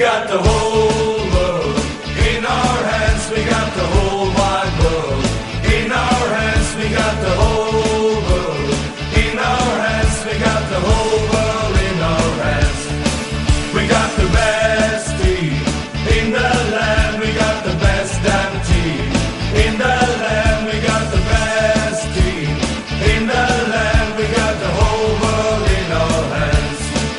got the whole world in our hands. We got the whole wide world in our hands. We got the whole world in our hands. We got the whole world in our hands. We got the best team in the land. We got the best damn team in the land. We got the best team in the land. We got the whole world in our hands.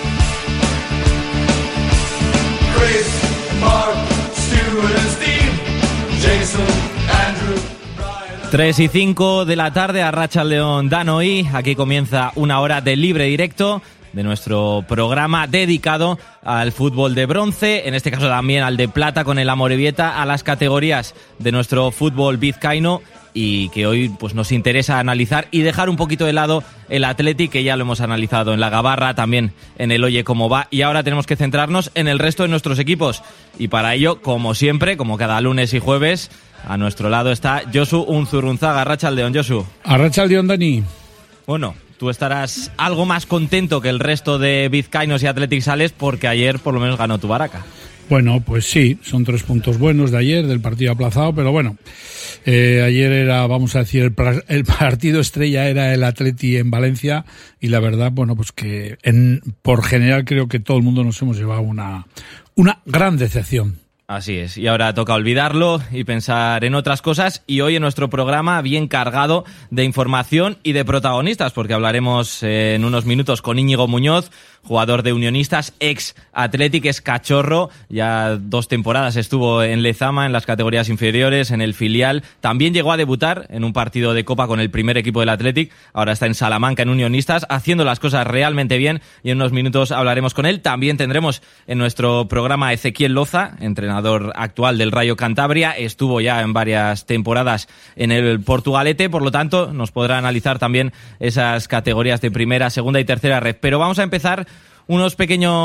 Chris, Mark, Stuart and Steve, Jason, Andrew, Brian... 3:05 de la tarde, Arratsaldeon Danoi. Aquí comienza una hora de libre directo de nuestro programa dedicado al fútbol de bronce, en este caso también al de plata con el Amorebieta, a las categorías de nuestro fútbol vizcaíno, y que hoy pues nos interesa analizar y dejar un poquito de lado el Athletic, que ya lo hemos analizado en la Gabarra, también en el Oye Cómo Va, y ahora tenemos que centrarnos en el resto de nuestros equipos, y para ello, como siempre, como cada lunes y jueves, a nuestro lado está Josu Unzurrunzaga. Arratsaldeon, Josu. Arratsaldeon, Dani. Bueno, tú estarás algo más contento que el resto de vizcaínos y Athletic Sales, porque ayer por lo menos ganó tu Baraca. Bueno, pues sí, son 3 puntos buenos de ayer, del partido aplazado, pero bueno, ayer era, vamos a decir, el partido estrella era el Atleti en Valencia, y la verdad, bueno, pues que por general creo que todo el mundo nos hemos llevado una gran decepción. Así es, y ahora toca olvidarlo y pensar en otras cosas, y hoy en nuestro programa bien cargado de información y de protagonistas, porque hablaremos en unos minutos con Íñigo Muñoz, jugador de Unionistas, ex Athletic, es cachorro, ya 2 temporadas estuvo en Lezama, en las categorías inferiores, en el filial, también llegó a debutar en un partido de Copa con el primer equipo del Athletic, ahora está en Salamanca en Unionistas, haciendo las cosas realmente bien, y en unos minutos hablaremos con él. También tendremos en nuestro programa a Ezequiel Loza, entrenador actual del Rayo Cantabria, estuvo ya en varias temporadas en el Portugalete, por lo tanto nos podrá analizar también esas categorías de primera, segunda y tercera red. Pero vamos a empezar unos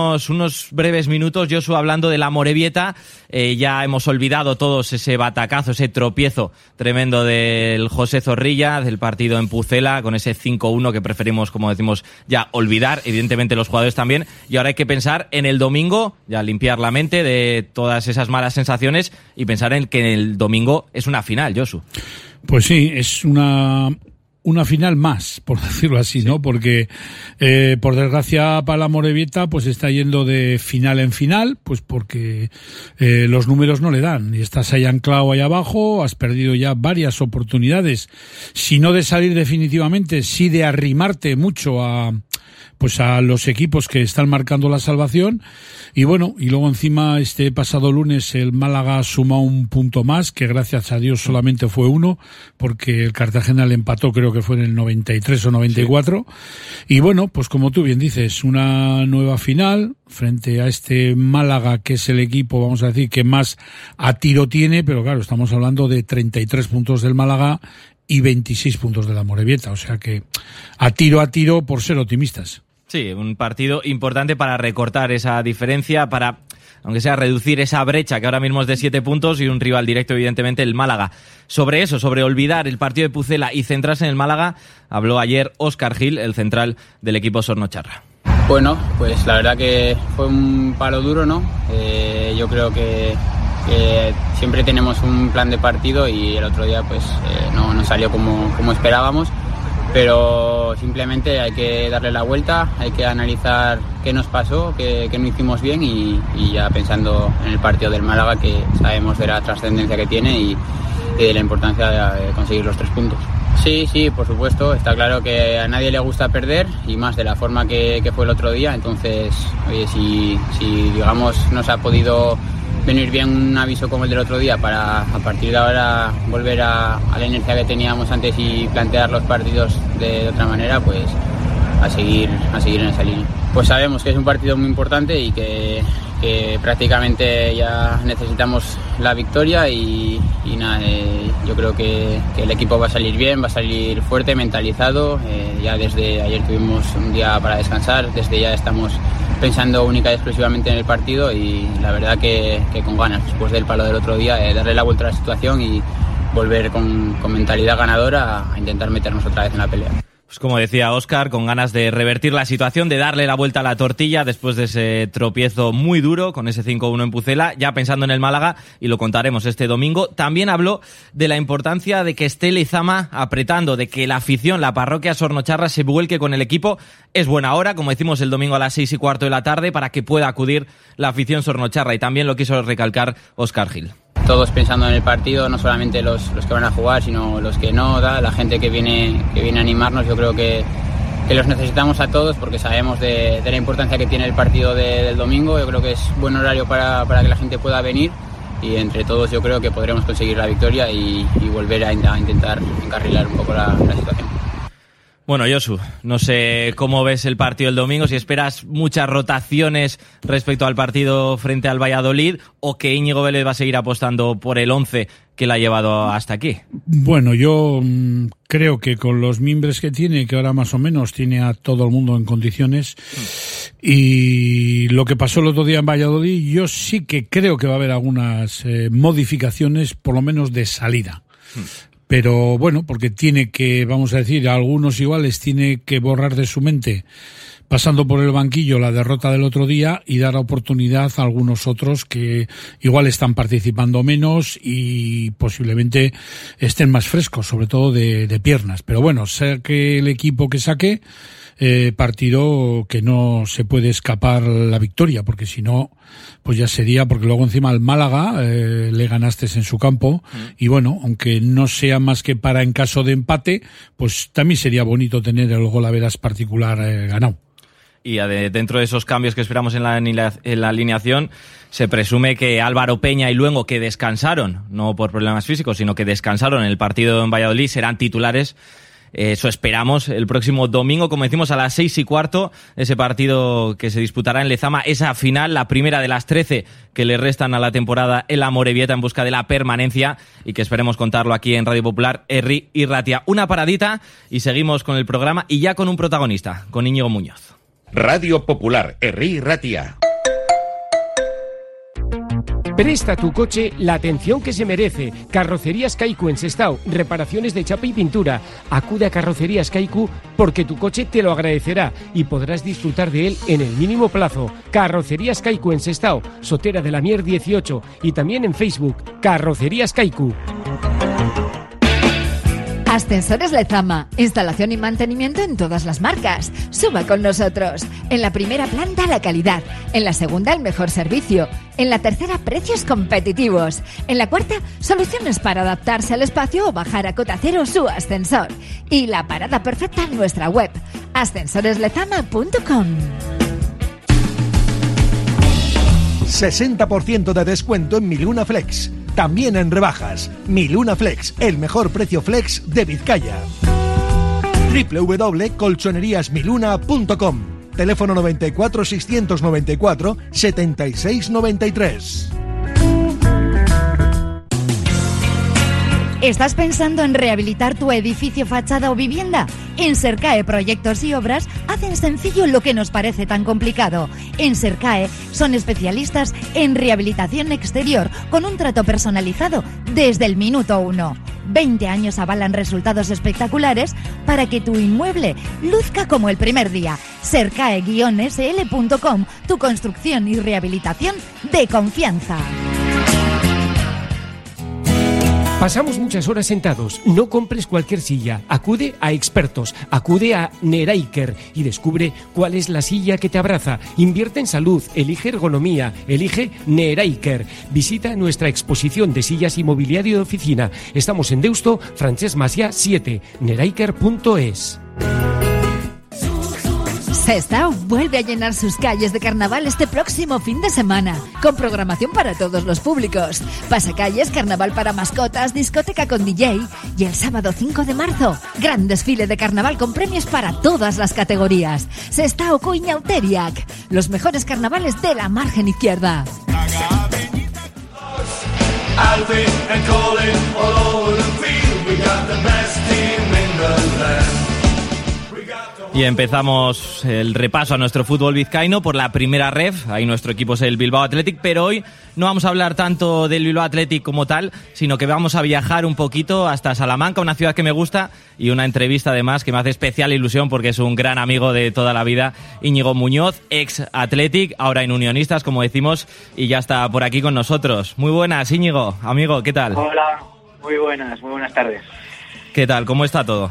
breves minutos, Josu, hablando de la Amorebieta. Ya hemos olvidado todos ese batacazo, ese tropiezo tremendo del José Zorrilla, del partido en Pucela, con ese 5-1 que preferimos, como decimos, ya olvidar, evidentemente los jugadores también, y ahora hay que pensar en el domingo, ya limpiar la mente de todas esas malas sensaciones y pensar en que el domingo es una final, Josu. Pues sí, es una final más, por decirlo así, ¿no? Porque, por desgracia para la Amorebieta, pues está yendo de final en final, pues porque los números no le dan. Y estás ahí anclado ahí abajo, has perdido ya varias oportunidades, si no de salir definitivamente, sí de arrimarte mucho a los equipos que están marcando la salvación. Y bueno, y luego encima este pasado lunes el Málaga suma un punto más, que gracias a Dios solamente fue 1, porque el Cartagena le empató, creo que fue en el 93 o 94. Sí. Y bueno, pues como tú bien dices, una nueva final frente a este Málaga, que es el equipo, vamos a decir, que más a tiro tiene, pero claro, estamos hablando de 33 puntos del Málaga y 26 puntos de la Amorebieta, o sea que a tiro por ser optimistas. Sí, un partido importante para recortar esa diferencia, para, aunque sea, reducir esa brecha que ahora mismo es de 7 puntos, y un rival directo, evidentemente, el Málaga. Sobre eso, sobre olvidar el partido de Pucela y centrarse en el Málaga, habló ayer Óscar Gil, el central del equipo sornocharra. Bueno, pues la verdad que fue un palo duro, ¿no? Yo creo que siempre tenemos un plan de partido, y el otro día pues no salió como esperábamos. Pero simplemente hay que darle la vuelta, hay que analizar qué nos pasó, qué no hicimos bien, y ya pensando en el partido del Málaga, que sabemos de la trascendencia que tiene y de la importancia de conseguir los 3 puntos. Sí, por supuesto, está claro que a nadie le gusta perder, y más de la forma que fue el otro día. Entonces, oye, si digamos nos ha podido venir bien un aviso como el del otro día, para a partir de ahora volver a la inercia que teníamos antes y plantear los partidos de otra manera, pues a seguir en esa línea. Pues sabemos que es un partido muy importante y que prácticamente ya necesitamos la victoria, y nada, yo creo que el equipo va a salir bien, va a salir fuerte, mentalizado. Ya desde ayer tuvimos un día para descansar, desde ya estamos pensando única y exclusivamente en el partido, y la verdad que con ganas, después del palo del otro día, darle la vuelta a la situación y volver con mentalidad ganadora a intentar meternos otra vez en la pelea. Pues como decía Óscar, con ganas de revertir la situación, de darle la vuelta a la tortilla después de ese tropiezo muy duro con ese 5-1 en Pucela, ya pensando en el Málaga, y lo contaremos este domingo. También habló de la importancia de que esté Lezama apretando, de que la afición, la parroquia Sornocharra se vuelque con el equipo. Es buena hora, como decimos, el domingo a las 6:15 de la tarde para que pueda acudir la afición sornocharra, y también lo quiso recalcar Óscar Gil. Todos pensando en el partido, no solamente los que van a jugar, sino los que no, la gente que viene a animarnos. Yo creo que los necesitamos a todos porque sabemos de la importancia que tiene el partido del domingo. Yo creo que es buen horario para que la gente pueda venir, y entre todos yo creo que podremos conseguir la victoria y volver a intentar encarrilar un poco la situación. Bueno, Josu, no sé cómo ves el partido el domingo, si esperas muchas rotaciones respecto al partido frente al Valladolid, o que Íñigo Vélez va a seguir apostando por el 11 que la ha llevado hasta aquí. Bueno, yo creo que con los mimbres que tiene, que ahora más o menos tiene a todo el mundo en condiciones, y lo que pasó el otro día en Valladolid, yo sí que creo que va a haber algunas modificaciones, por lo menos de salida. Pero bueno, porque tiene que, vamos a decir, a algunos iguales tiene que borrar de su mente, pasando por el banquillo, la derrota del otro día, y dar oportunidad a algunos otros que igual están participando menos y posiblemente estén más frescos, sobre todo de piernas. Pero bueno, saque el equipo que saque, partido que no se puede escapar la victoria, porque si no, pues ya sería, porque luego encima al Málaga le ganaste en su campo, y bueno, aunque no sea más que para en caso de empate, pues también sería bonito tener el gol a veras particular ganado. Y dentro de esos cambios que esperamos en la alineación, se presume que Álvaro Peña y Luengo, que descansaron, no por problemas físicos, sino que descansaron en el partido en Valladolid, serán titulares. Eso esperamos el próximo domingo, como decimos, a las 6:15, ese partido que se disputará en Lezama, esa final, la primera de las 13 que le restan a la temporada en la Amorebieta en busca de la permanencia, y que esperemos contarlo aquí en Radio Popular, Herri y Ratia. Una paradita y seguimos con el programa, y ya con un protagonista, con Íñigo Muñoz. Radio Popular, Herri y Ratia. Presta a tu coche la atención que se merece. Carrocerías Kaiku en Sestao, reparaciones de chapa y pintura. Acude a Carrocerías Kaiku porque tu coche te lo agradecerá y podrás disfrutar de él en el mínimo plazo. Carrocerías Kaiku en Sestao, Sotera de la Mier 18, y también en Facebook, Carrocerías Kaiku. Ascensores Lezama, instalación y mantenimiento en todas las marcas. Suba con nosotros. En la primera planta, la calidad. En la segunda, el mejor servicio. En la tercera, precios competitivos. En la cuarta, soluciones para adaptarse al espacio o bajar a cota cero su ascensor. Y la parada perfecta en nuestra web, ascensoreslezama.com. 60% de descuento en Miluna Flex. También en rebajas. Miluna Flex, el mejor precio flex de Vizcaya. www.colchoneríasmiluna.com. Teléfono 94 694 76 93. ¿Estás pensando en rehabilitar tu edificio, fachada o vivienda? En Sercae Proyectos y Obras hacen sencillo lo que nos parece tan complicado. En Sercae son especialistas en rehabilitación exterior con un trato personalizado desde el minuto 1. 20 años avalan resultados espectaculares para que tu inmueble luzca como el primer día. Sercae-sl.com, tu construcción y rehabilitación de confianza. Pasamos muchas horas sentados. No compres cualquier silla. Acude a expertos. Acude a Neraiker y descubre cuál es la silla que te abraza. Invierte en salud. Elige ergonomía. Elige Neraiker. Visita nuestra exposición de sillas y mobiliario de oficina. Estamos en Deusto, Francesc Macià 7. Neraiker.es. Sestao vuelve a llenar sus calles de carnaval este próximo fin de semana, con programación para todos los públicos. Pasacalles, carnaval para mascotas, discoteca con DJ, y el sábado 5 de marzo, gran desfile de carnaval con premios para todas las categorías. Sestao Coiñauteriac, los mejores carnavales de la margen izquierda. Alvin and Colin all over the field. We got the best team in the land. Y empezamos el repaso a nuestro fútbol vizcaíno por la primera ref. Ahí nuestro equipo es el Bilbao Athletic, pero hoy no vamos a hablar tanto del Bilbao Athletic como tal, sino que vamos a viajar un poquito hasta Salamanca, una ciudad que me gusta, y una entrevista además que me hace especial ilusión porque es un gran amigo de toda la vida, Íñigo Muñoz, ex Athletic, ahora en Unionistas, como decimos, y ya está por aquí con nosotros. Muy buenas, Íñigo, amigo, ¿qué tal? Hola, muy buenas tardes. ¿Qué tal? ¿Cómo está todo?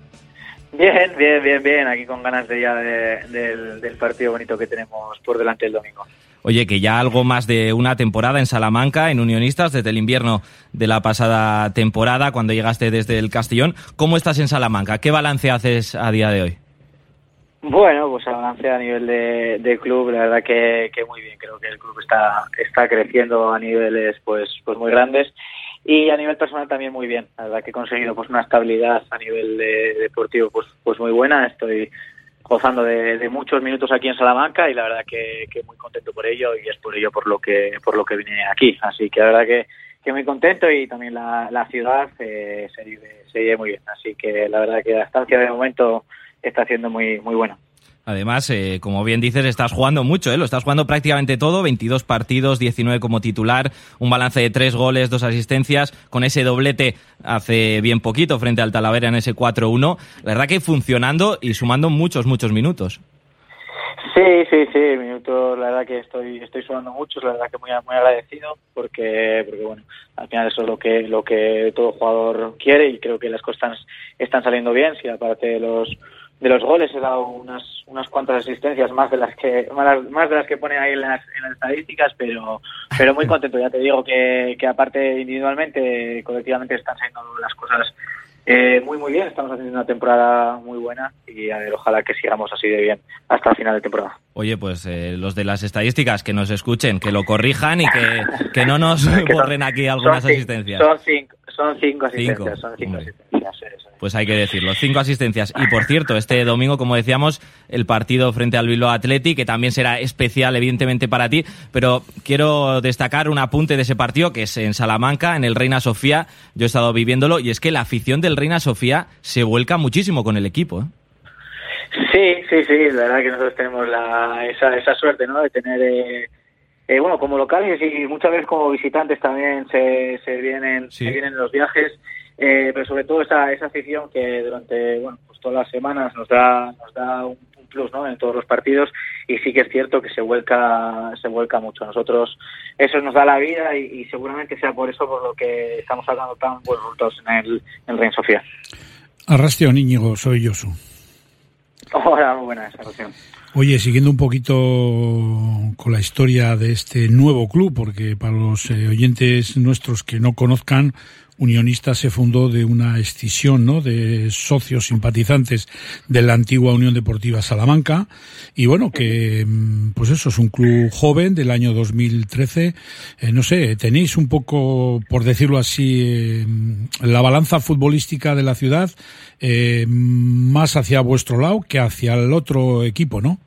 Bien, aquí con ganas de ya del partido bonito que tenemos por delante el domingo. Oye, que ya algo más de una temporada en Salamanca, en Unionistas, desde el invierno de la pasada temporada, cuando llegaste desde el Castellón. ¿Cómo estás en Salamanca? ¿Qué balance haces a día de hoy? Bueno, pues el balance a nivel de club, la verdad que muy bien. Creo que el club está creciendo a niveles pues muy grandes. Y a nivel personal también muy bien. La verdad que he conseguido pues una estabilidad a nivel deportivo pues muy buena. Estoy gozando de muchos minutos aquí en Salamanca y la verdad que muy contento por ello, y es por ello por lo que vine aquí. Así que la verdad que muy contento, y también la ciudad se vive muy bien. Así que la verdad que la estancia de momento está siendo muy buena. Además, como bien dices, estás jugando mucho, lo estás jugando prácticamente todo, 22 partidos, 19 como titular, un balance de 3 goles, 2 asistencias, con ese doblete hace bien poquito frente al Talavera en ese 4-1. La verdad que funcionando y sumando muchos minutos. Sí, minutos, la verdad que estoy sumando muchos, la verdad que muy agradecido, porque bueno, al final eso es lo que todo jugador quiere, y creo que las cosas están saliendo bien. Si aparte de los goles he dado unas cuantas asistencias más de las que pone ahí en las estadísticas, pero muy contento. Ya te digo que aparte individualmente, colectivamente están saliendo las cosas muy bien. Estamos haciendo una temporada muy buena, y a ver, ojalá que sigamos así de bien hasta el final de temporada. Oye, pues los de las estadísticas que nos escuchen, que lo corrijan y que no nos borren aquí algunas asistencias. Son cinco asistencias. Pues hay que decirlo, 5 asistencias. Y por cierto, este domingo, como decíamos, el partido frente al Bilbao Athletic, que también será especial evidentemente para ti, pero quiero destacar un apunte de ese partido, que es en Salamanca, en el Reina Sofía. Yo he estado viviéndolo, y es que la afición del Reina Sofía se vuelca muchísimo con el equipo, ¿eh? Sí, la verdad que nosotros tenemos esa suerte, ¿no?, de tener como locales y muchas veces como visitantes también se vienen los viajes, pero sobre todo esa afición que durante pues todas las semanas nos da un plus, ¿no?, en todos los partidos, y sí que es cierto que se vuelca mucho. A nosotros eso nos da la vida, y seguramente sea por eso por lo que estamos sacando tan buenos resultados en el Reina Sofía. Arrastio, Íñigo, soy Josu. Hola, muy buena esa relación. Oye, siguiendo un poquito con la historia de este nuevo club, porque para los oyentes nuestros que no conozcan, Unionistas se fundó de una escisión, ¿no?, de socios simpatizantes de la antigua Unión Deportiva Salamanca, y bueno, que pues eso, es un club joven del año 2013. No sé, tenéis un poco, por decirlo así, la balanza futbolística de la ciudad más hacia vuestro lado que hacia el otro equipo, ¿no?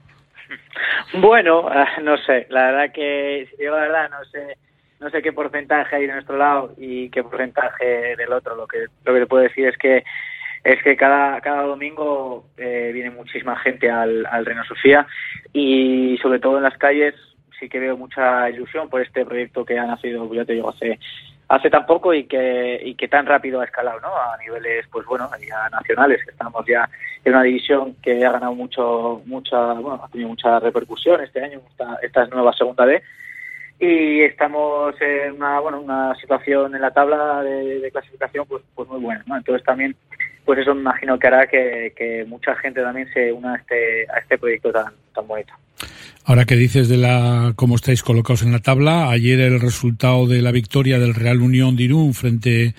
Bueno, no sé, la verdad que, si digo la verdad, no sé qué porcentaje hay de nuestro lado y qué porcentaje del otro. Lo que te puedo decir es que cada domingo viene muchísima gente al Reina Sofía, y sobre todo en las calles sí que veo mucha ilusión por este proyecto que ha nacido, ya te digo, hace tan poco, y que tan rápido ha escalado, ¿no?, a niveles pues bueno, ya nacionales. Estamos ya en una división que ha ganado ha tenido mucha repercusión este año, esta nueva segunda B. Y estamos en una situación en la tabla de clasificación pues muy buena, ¿no? Entonces también pues eso me imagino que hará que mucha gente también se una a este proyecto tan bonito. Ahora que dices de cómo estáis colocados en la tabla, ayer el resultado de la victoria del Real Unión de Irún frente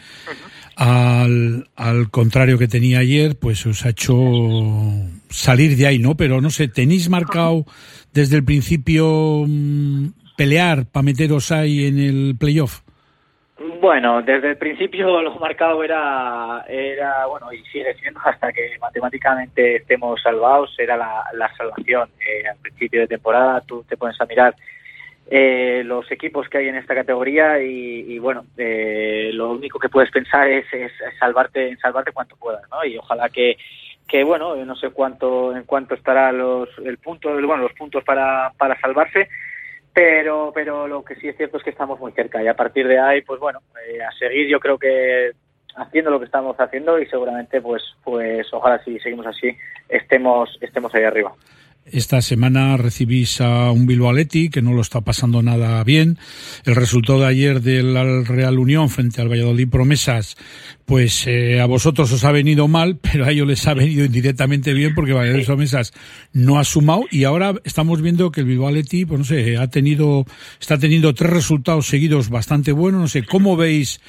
al contrario que tenía ayer, pues os ha hecho salir de ahí, ¿no? Pero no sé, ¿tenéis marcado desde el principio pelear para meteros ahí en el playoff? Bueno, desde el principio lo marcado era bueno, y sigue siendo, hasta que matemáticamente estemos salvados, era la salvación. Al principio de temporada tú te pones a mirar los equipos que hay en esta categoría y bueno, lo único que puedes pensar es salvarte cuanto puedas, ¿no? Y ojalá que bueno, no sé en cuánto estará los puntos para salvarse, pero lo que sí es cierto es que estamos muy cerca, y a partir de ahí, pues bueno, a seguir, yo creo que haciendo lo que estamos haciendo, y seguramente pues ojalá, si seguimos así, estemos ahí arriba. Esta semana recibís a un Bilbao Athletic que no lo está pasando nada bien. El resultado de ayer del Real Unión frente al Valladolid Promesas, pues a vosotros os ha venido mal, pero a ellos les ha venido indirectamente bien, porque Valladolid Promesas no ha sumado, y ahora estamos viendo que el Bilbao Athletic, pues no sé, está teniendo 3 resultados seguidos bastante buenos. No sé, ¿cómo veis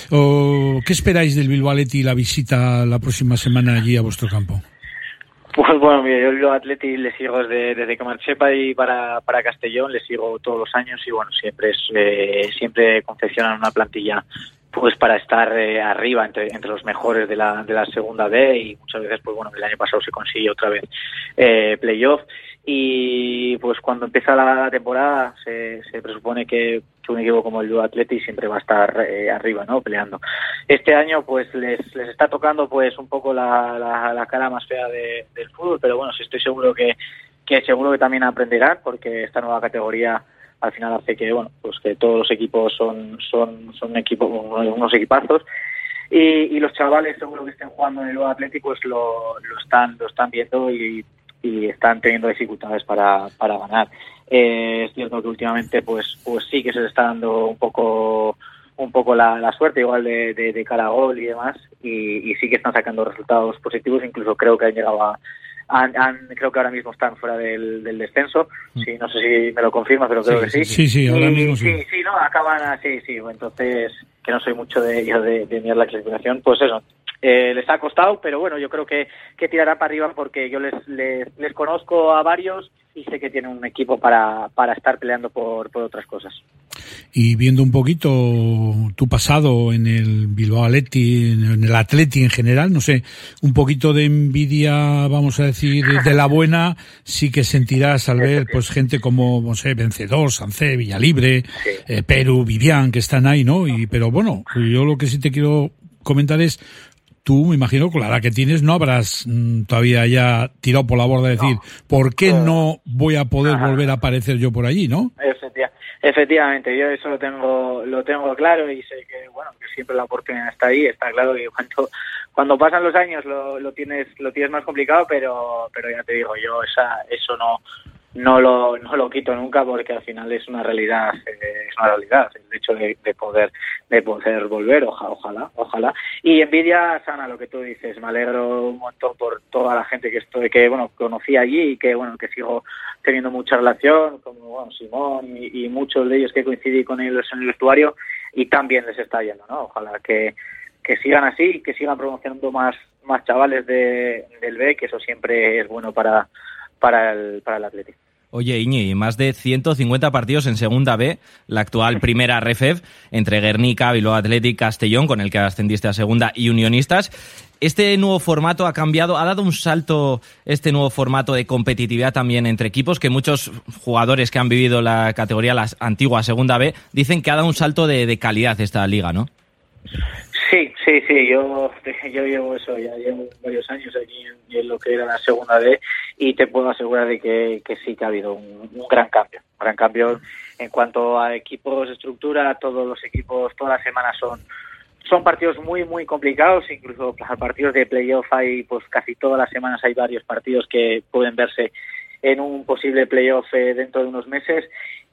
qué esperáis del Bilbao Athletic y la visita la próxima semana allí a vuestro campo? Pues bueno, mira, yo el Bilbao Athletic le sigo desde que marché para Castellón, le sigo todos los años, y bueno, siempre confeccionan una plantilla pues para estar arriba entre los mejores de la segunda B, y muchas veces, pues bueno, el año pasado se consiguió otra vez playoff, y pues cuando empieza la temporada se presupone que un equipo como el Bilbao Athletic siempre va a estar arriba, ¿no?, peleando. Este año pues les está tocando pues un poco la cara más fea del fútbol, pero bueno, sí estoy seguro que también aprenderán, porque esta nueva categoría al final hace que, bueno, pues que todos los equipos son equipos, unos equipazos, y los chavales, seguro que estén jugando en el Bilbao Athletic, pues lo están viendo y están teniendo dificultades para ganar. Es cierto que últimamente pues sí que se les está dando un poco la suerte, igual de cara a gol y demás, y sí que están sacando resultados positivos. Incluso creo que han llegado creo que ahora mismo están fuera del descenso. Sí, no sé si me lo confirmas, pero creo que sí. Sí, ahora mismo sí. Sí, no, acaban así, sí. Entonces, que no soy mucho de mirar la clasificación, pues eso. Les ha costado, pero bueno, yo creo que tirará para arriba, porque yo les conozco a varios y sé que tienen un equipo para estar peleando por otras cosas. Y viendo un poquito tu pasado en el Bilbao Athletic, en el Athletic en general, no sé, un poquito de envidia, vamos a decir, de la buena, sí que sentirás al ver pues gente como, no sé, Vencedor, Sancé, Villalibre, Perú, Vivian, que están ahí, ¿no? Pero bueno, yo lo que sí te quiero comentar es, tú, me imagino, con la edad que tienes, no habrás todavía ya tirado por la borda de decir, ¿por qué no voy a poder volver a aparecer yo por allí, no? Efectivamente, yo eso lo tengo claro, y sé que, bueno, que siempre la oportunidad está ahí. Está claro que cuando pasan los años lo tienes más complicado, pero ya te digo, yo eso no lo quito nunca, porque al final es una realidad, el hecho de poder volver, ojalá. Y envidia sana, lo que tú dices. Me alegro un montón por toda la gente que conocí allí, y que sigo teniendo mucha relación, como Simón y muchos de ellos que coincidí con ellos en el vestuario, y también les está yendo, ¿no? Ojalá que sigan así, que sigan promocionando más chavales del B, que eso siempre es bueno para el Athletic. Oye, Iñi, más de 150 partidos en Segunda B, la actual primera RFEF, entre Guernica, Bilbao Athletic, Castellón, con el que ascendiste a Segunda, y Unionistas. Este nuevo formato ha dado un salto, este nuevo formato de competitividad también entre equipos, que muchos jugadores que han vivido la categoría, la antigua Segunda B, dicen que ha dado un salto de calidad esta liga, ¿no? Sí, yo llevo eso, ya llevo varios años aquí en lo que era la Segunda B, y te puedo asegurar de que sí que ha habido un gran cambio en cuanto a equipos, estructura. Todos los equipos todas las semanas son partidos muy muy complicados, incluso partidos de playoff hay, pues casi todas las semanas hay varios partidos que pueden verse en un posible playoff dentro de unos meses,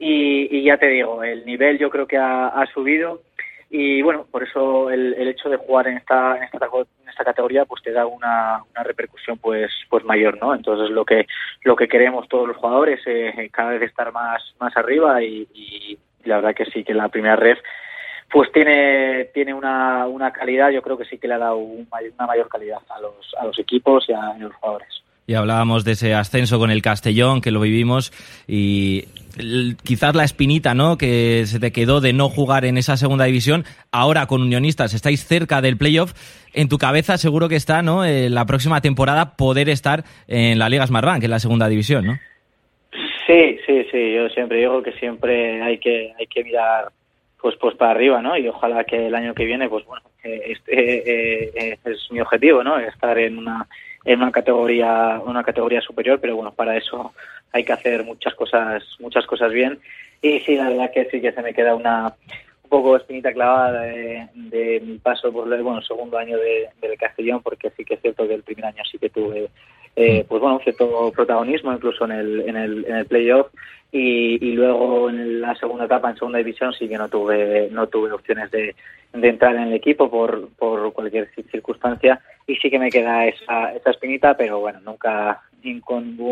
y ya te digo, el nivel yo creo que ha subido. Y bueno, por eso el hecho de jugar en esta categoría pues te da una repercusión pues mayor, ¿no? Entonces lo que queremos todos los jugadores, cada vez estar más arriba, y la verdad que sí, que la primera ref pues tiene una calidad. Yo creo que sí que le ha dado una mayor calidad a los equipos y a los jugadores. Y hablábamos de ese ascenso con el Castellón, que lo vivimos, y quizás la espinita, ¿no?, que se te quedó de no jugar en esa segunda división. Ahora con Unionistas estáis cerca del playoff. En tu cabeza seguro que está, ¿no?, la próxima temporada poder estar en la Liga Smartbank, en la segunda división, ¿no? Sí. Yo siempre digo que siempre hay que mirar pues para arriba, ¿no? Y ojalá que el año que viene, pues bueno, es mi objetivo, ¿no?, estar en en una categoría superior, pero bueno, para eso hay que hacer muchas cosas bien. Y sí, la verdad que sí que se me queda un poco espinita clavada de mi paso por el segundo año del Castellón, porque sí que es cierto que el primer año sí que tuve cierto protagonismo, incluso en el playoff, y luego en la segunda etapa, en segunda división, sí que no tuve opciones de entrar en el equipo por cualquier circunstancia, y sí que me queda esa espinita, pero bueno, nunca sin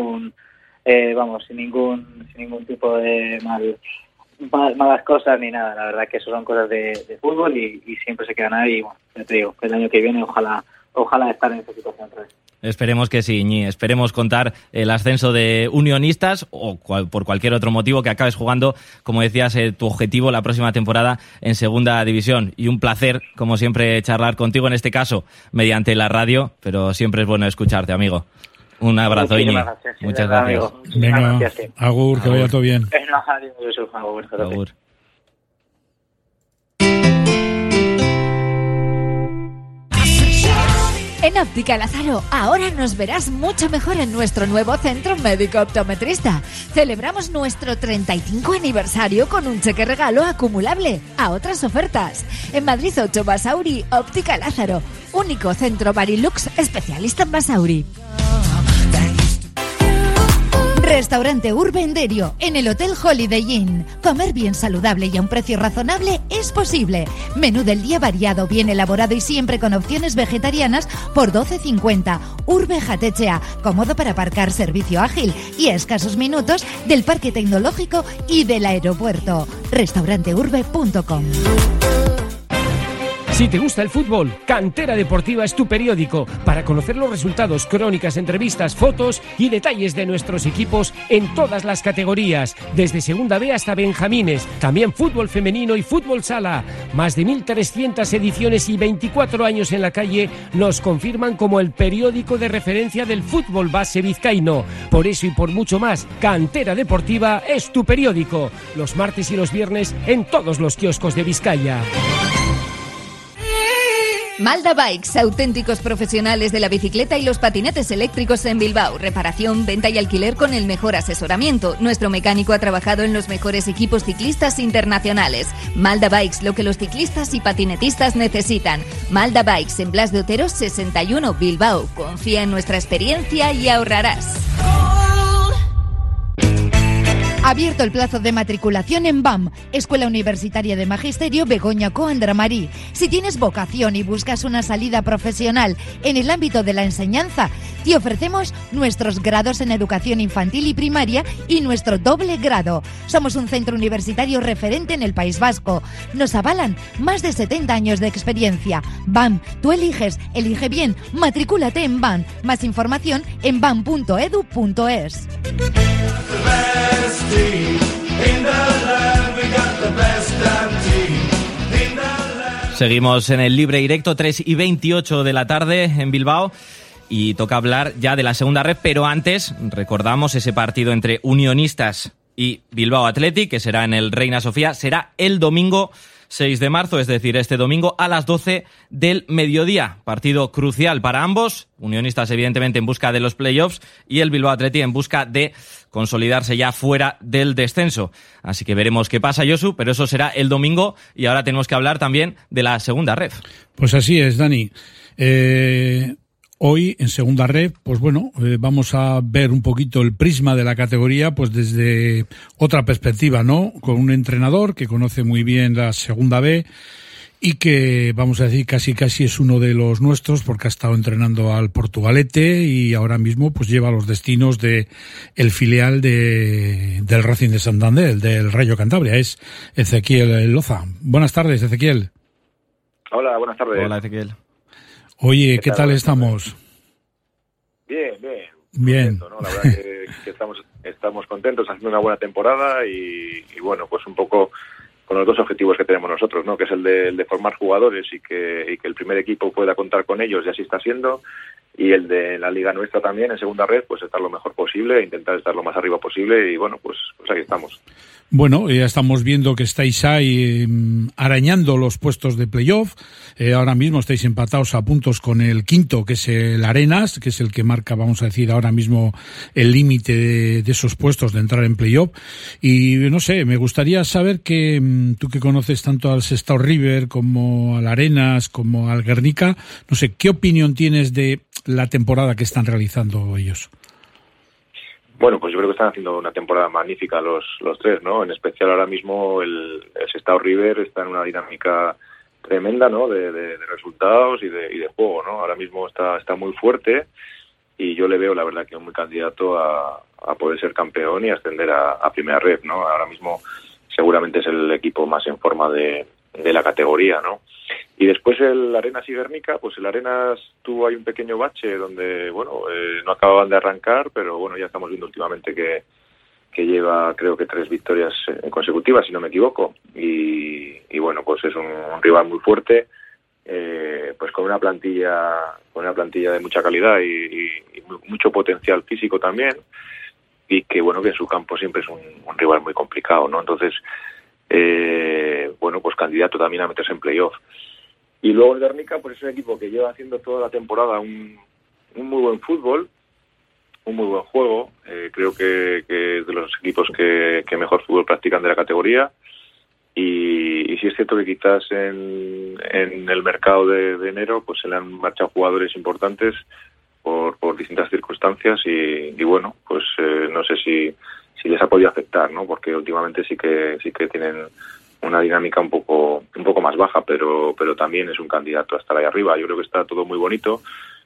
ningún tipo de malas cosas ni nada. La verdad que eso son cosas de fútbol y siempre se quedan ahí. Y bueno, ya te digo, el año que viene ojalá estar en esa situación otra vez. Esperemos que sí, Iñi. Esperemos contar el ascenso de Unionistas o por cualquier otro motivo que acabes jugando, como decías, tu objetivo la próxima temporada en segunda división. Y un placer, como siempre, charlar contigo, en este caso mediante la radio, pero siempre es bueno escucharte, amigo. Un abrazo, Iñi. Muchas gracias. Venga, agur, que vaya todo bien. Agur. En Óptica Lázaro, ahora nos verás mucho mejor en nuestro nuevo centro médico optometrista. Celebramos nuestro 35 aniversario con un cheque regalo acumulable a otras ofertas. En Madrid 8, Basauri, Óptica Lázaro. Único centro Barilux especialista en Basauri. Restaurante Urbe en Derio, en el Hotel Holiday Inn. Comer bien saludable y a un precio razonable es posible. Menú del día variado, bien elaborado y siempre con opciones vegetarianas por 12,50. Urbe Jatechea, cómodo para aparcar, servicio ágil y a escasos minutos del Parque Tecnológico y del aeropuerto. Restauranteurbe.com. Si te gusta el fútbol, Cantera Deportiva es tu periódico para conocer los resultados, crónicas, entrevistas, fotos y detalles de nuestros equipos en todas las categorías, desde Segunda B hasta Benjamines, también fútbol femenino y fútbol sala. Más de 1.300 ediciones y 24 años en la calle nos confirman como el periódico de referencia del fútbol base vizcaíno. Por eso y por mucho más, Cantera Deportiva es tu periódico. Los martes y los viernes en todos los kioscos de Vizcaya. Malda Bikes, auténticos profesionales de la bicicleta y los patinetes eléctricos en Bilbao. Reparación, venta y alquiler con el mejor asesoramiento. Nuestro mecánico ha trabajado en los mejores equipos ciclistas internacionales. Malda Bikes, lo que los ciclistas y patinetistas necesitan. Malda Bikes, en Blas de Otero 61, Bilbao. Confía en nuestra experiencia y ahorrarás. Abierto el plazo de matriculación en BAM, Escuela Universitaria de Magisterio Begoña Coandramarí. Si tienes vocación y buscas una salida profesional en el ámbito de la enseñanza, te ofrecemos nuestros grados en educación infantil y primaria y nuestro doble grado. Somos un centro universitario referente en el País Vasco. Nos avalan más de 70 años de experiencia. BAM, tú eliges, elige bien, matricúlate en BAM. Más información en bam.edu.es. Seguimos en el libre directo, 3:28 de la tarde en Bilbao, y toca hablar ya de la segunda red, pero antes recordamos ese partido entre Unionistas y Bilbao Athletic, que será en el Reina Sofía, será el domingo 6 de marzo, es decir, este domingo a las 12 del mediodía. Partido crucial para ambos. Unionistas, evidentemente, en busca de los playoffs y el Bilbao Athletic en busca de consolidarse ya fuera del descenso. Así que veremos qué pasa, Josu, pero eso será el domingo, y ahora tenemos que hablar también de la segunda red. Pues así es, Dani. Hoy, en segunda red, pues bueno, vamos a ver un poquito el prisma de la categoría, pues desde otra perspectiva, ¿no? Con un entrenador que conoce muy bien la segunda B y que, vamos a decir, casi es uno de los nuestros, porque ha estado entrenando al Portugalete y ahora mismo pues lleva los destinos de el filial del Racing de Santander, del Rayo Cantabria. Es Ezequiel Loza. Buenas tardes, Ezequiel. Hola, buenas tardes. Hola, Ezequiel. Oye, ¿qué tal estamos? Bien. Bien. Contento, ¿no? La verdad que estamos contentos, haciendo una buena temporada y bueno, pues un poco con los dos objetivos que tenemos nosotros, ¿no? Que es el de formar jugadores y que el primer equipo pueda contar con ellos, y así está siendo. y el de la liga nuestra también, en segunda red, pues estar lo mejor posible, intentar estar lo más arriba posible, y bueno, pues ahí estamos. Bueno, ya estamos viendo que estáis ahí arañando los puestos de playoff. Ahora mismo estáis empatados a puntos con el quinto, que es el Arenas, que es el que marca, vamos a decir, ahora mismo el límite de esos puestos de entrar en playoff. Y no sé, me gustaría saber que tú que conoces tanto al Sestao River como al Arenas, como al Guernica, no sé, ¿qué opinión tienes de la temporada que están realizando ellos? Bueno, pues yo creo que están haciendo una temporada magnífica los tres, ¿no? En especial ahora mismo el Sestao River está en una dinámica tremenda, ¿no? De resultados y de juego, ¿no? Ahora mismo está muy fuerte y yo le veo, la verdad, que es muy candidato a poder ser campeón y ascender a primera red, ¿no? Ahora mismo seguramente es el equipo más en forma de la categoría, ¿no? Y después el Arenas y Guernica, pues el Arenas tuvo ahí un pequeño bache donde, bueno, no acababan de arrancar, pero bueno, ya estamos viendo últimamente que lleva, creo que 3 victorias consecutivas, si no me equivoco, y bueno, pues es un rival muy fuerte, pues con una plantilla de mucha calidad y mucho potencial físico también, y que bueno, que en su campo siempre es un rival muy complicado, ¿no? Entonces, bueno, pues candidato también a meterse en playoff. Y luego el Guernica, pues es un equipo que lleva haciendo toda la temporada un muy buen fútbol, un muy buen juego. Creo que es de los equipos que mejor fútbol practican de la categoría. Y sí es cierto que quizás en el mercado de enero pues se le han marchado jugadores importantes por distintas circunstancias y bueno, pues no sé si les ha podido afectar, ¿no? Porque últimamente sí que tienen una dinámica un poco más baja, pero también es un candidato a estar ahí arriba. Yo creo que está todo muy bonito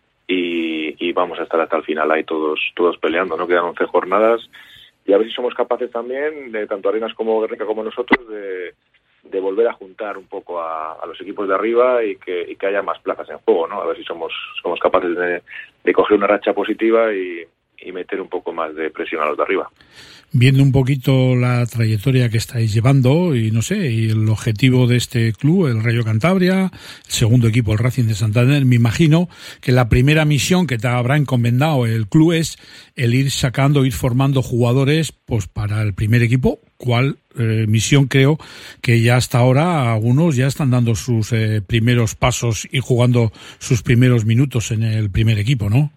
y vamos a estar hasta el final ahí todos peleando, ¿no? Quedan 11 jornadas y a ver si somos capaces también, de tanto Arenas como Guernica como nosotros, de volver a juntar un poco a los equipos de arriba y que haya más plazas en juego, ¿no? A ver si somos capaces de coger una racha positiva y meter un poco más de presión a los de arriba. Viendo un poquito la trayectoria que estáis llevando y no sé, y el objetivo de este club, el Rayo Cantabria, el segundo equipo, el Racing de Santander, me imagino que la primera misión que te habrá encomendado el club es el ir formando jugadores pues para el primer equipo, cual misión creo que ya hasta ahora algunos ya están dando sus primeros pasos y jugando sus primeros minutos en el primer equipo, ¿no?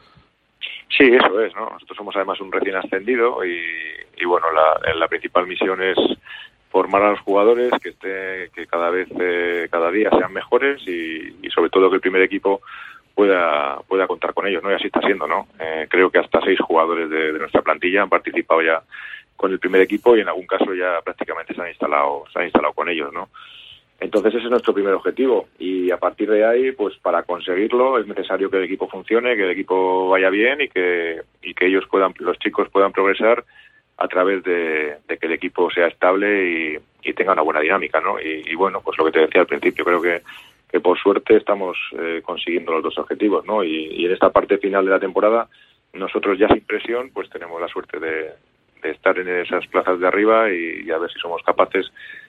Sí, eso es, ¿no? Nosotros somos además un recién ascendido y bueno, la principal misión es formar a los jugadores que cada día sean mejores y sobre todo que el primer equipo pueda contar con ellos, ¿no? Y así está siendo, ¿no? Creo que hasta 6 jugadores de nuestra plantilla han participado ya con el primer equipo y en algún caso ya prácticamente se han instalado con ellos, ¿no? Entonces ese es nuestro primer objetivo y a partir de ahí, pues para conseguirlo es necesario que el equipo funcione, que el equipo vaya bien y que los chicos puedan progresar a través de que el equipo sea estable y tenga una buena dinámica, ¿no? Y bueno, pues lo que te decía al principio, creo que por suerte estamos consiguiendo los 2 objetivos, ¿no? Y en esta parte final de la temporada, nosotros ya sin presión, pues tenemos la suerte de estar en esas plazas de arriba y a ver si somos capaces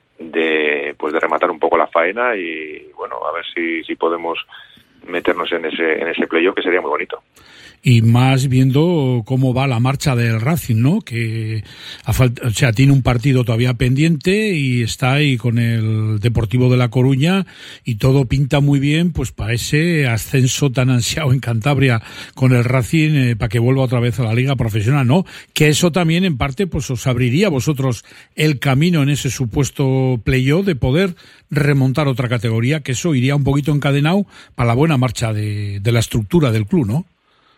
de rematar un poco la faena y bueno, a ver si podemos meternos en ese playoff, que sería muy bonito. Y más viendo cómo va la marcha del Racing, ¿no? Que tiene un partido todavía pendiente y está ahí con el Deportivo de La Coruña y todo pinta muy bien pues para ese ascenso tan ansiado en Cantabria con el Racing para que vuelva otra vez a la liga profesional, ¿no? Que eso también en parte pues os abriría a vosotros el camino en ese supuesto playoff de poder remontar otra categoría, que eso iría un poquito encadenado para la buena marcha de la estructura del club, ¿no?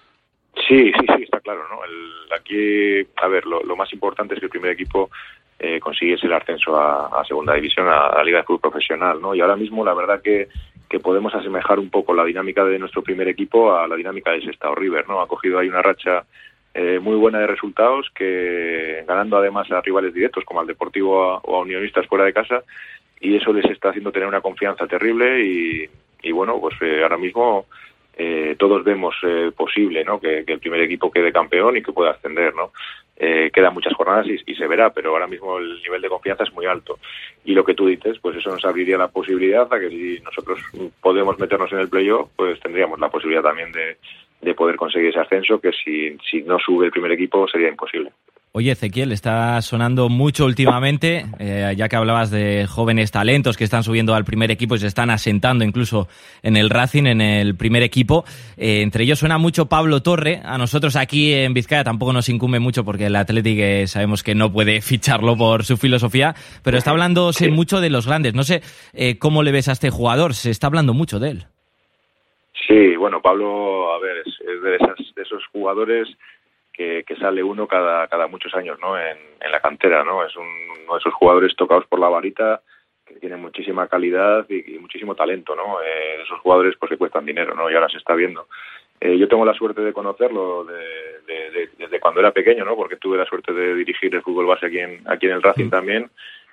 Sí, está claro, ¿no? Aquí, a ver, lo más importante es que el primer equipo consiguiese el ascenso a segunda división, a la Liga de Fútbol Profesional, ¿no? Y ahora mismo la verdad que podemos asemejar un poco la dinámica de nuestro primer equipo a la dinámica del Sestao River, ¿no? Ha cogido ahí una racha muy buena de resultados, que ganando además a rivales directos como al Deportivo o a Unionistas fuera de casa, y eso les está haciendo tener una confianza terrible y bueno, pues ahora mismo todos vemos posible, ¿no? Que el primer equipo quede campeón y que pueda ascender, ¿no? Quedan muchas jornadas y se verá, pero ahora mismo el nivel de confianza es muy alto. Y lo que tú dices, pues eso nos abriría la posibilidad a que si nosotros podemos meternos en el playoff, pues tendríamos la posibilidad también de poder conseguir ese ascenso, que si no sube el primer equipo sería imposible. Oye, Ezequiel, está sonando mucho últimamente, ya que hablabas de jóvenes talentos que están subiendo al primer equipo y se están asentando incluso en el Racing, en el primer equipo. Entre ellos suena mucho Pablo Torre. A nosotros aquí en Vizcaya tampoco nos incumbe mucho porque el Athletic sabemos que no puede ficharlo por su filosofía, pero está hablándose mucho de los grandes. No sé cómo le ves a este jugador, se está hablando mucho de él. Sí, bueno, Pablo, a ver, es de esos jugadores que sale uno cada muchos años, ¿no? En la cantera, ¿no? Es uno de esos jugadores tocados por la varita que tienen muchísima calidad y muchísimo talento, ¿no? Esos jugadores pues que cuestan dinero, ¿no? Y ahora se está viendo. Yo tengo la suerte de conocerlo desde cuando era pequeño, ¿no? Porque tuve la suerte de dirigir el fútbol base aquí en el Racing también.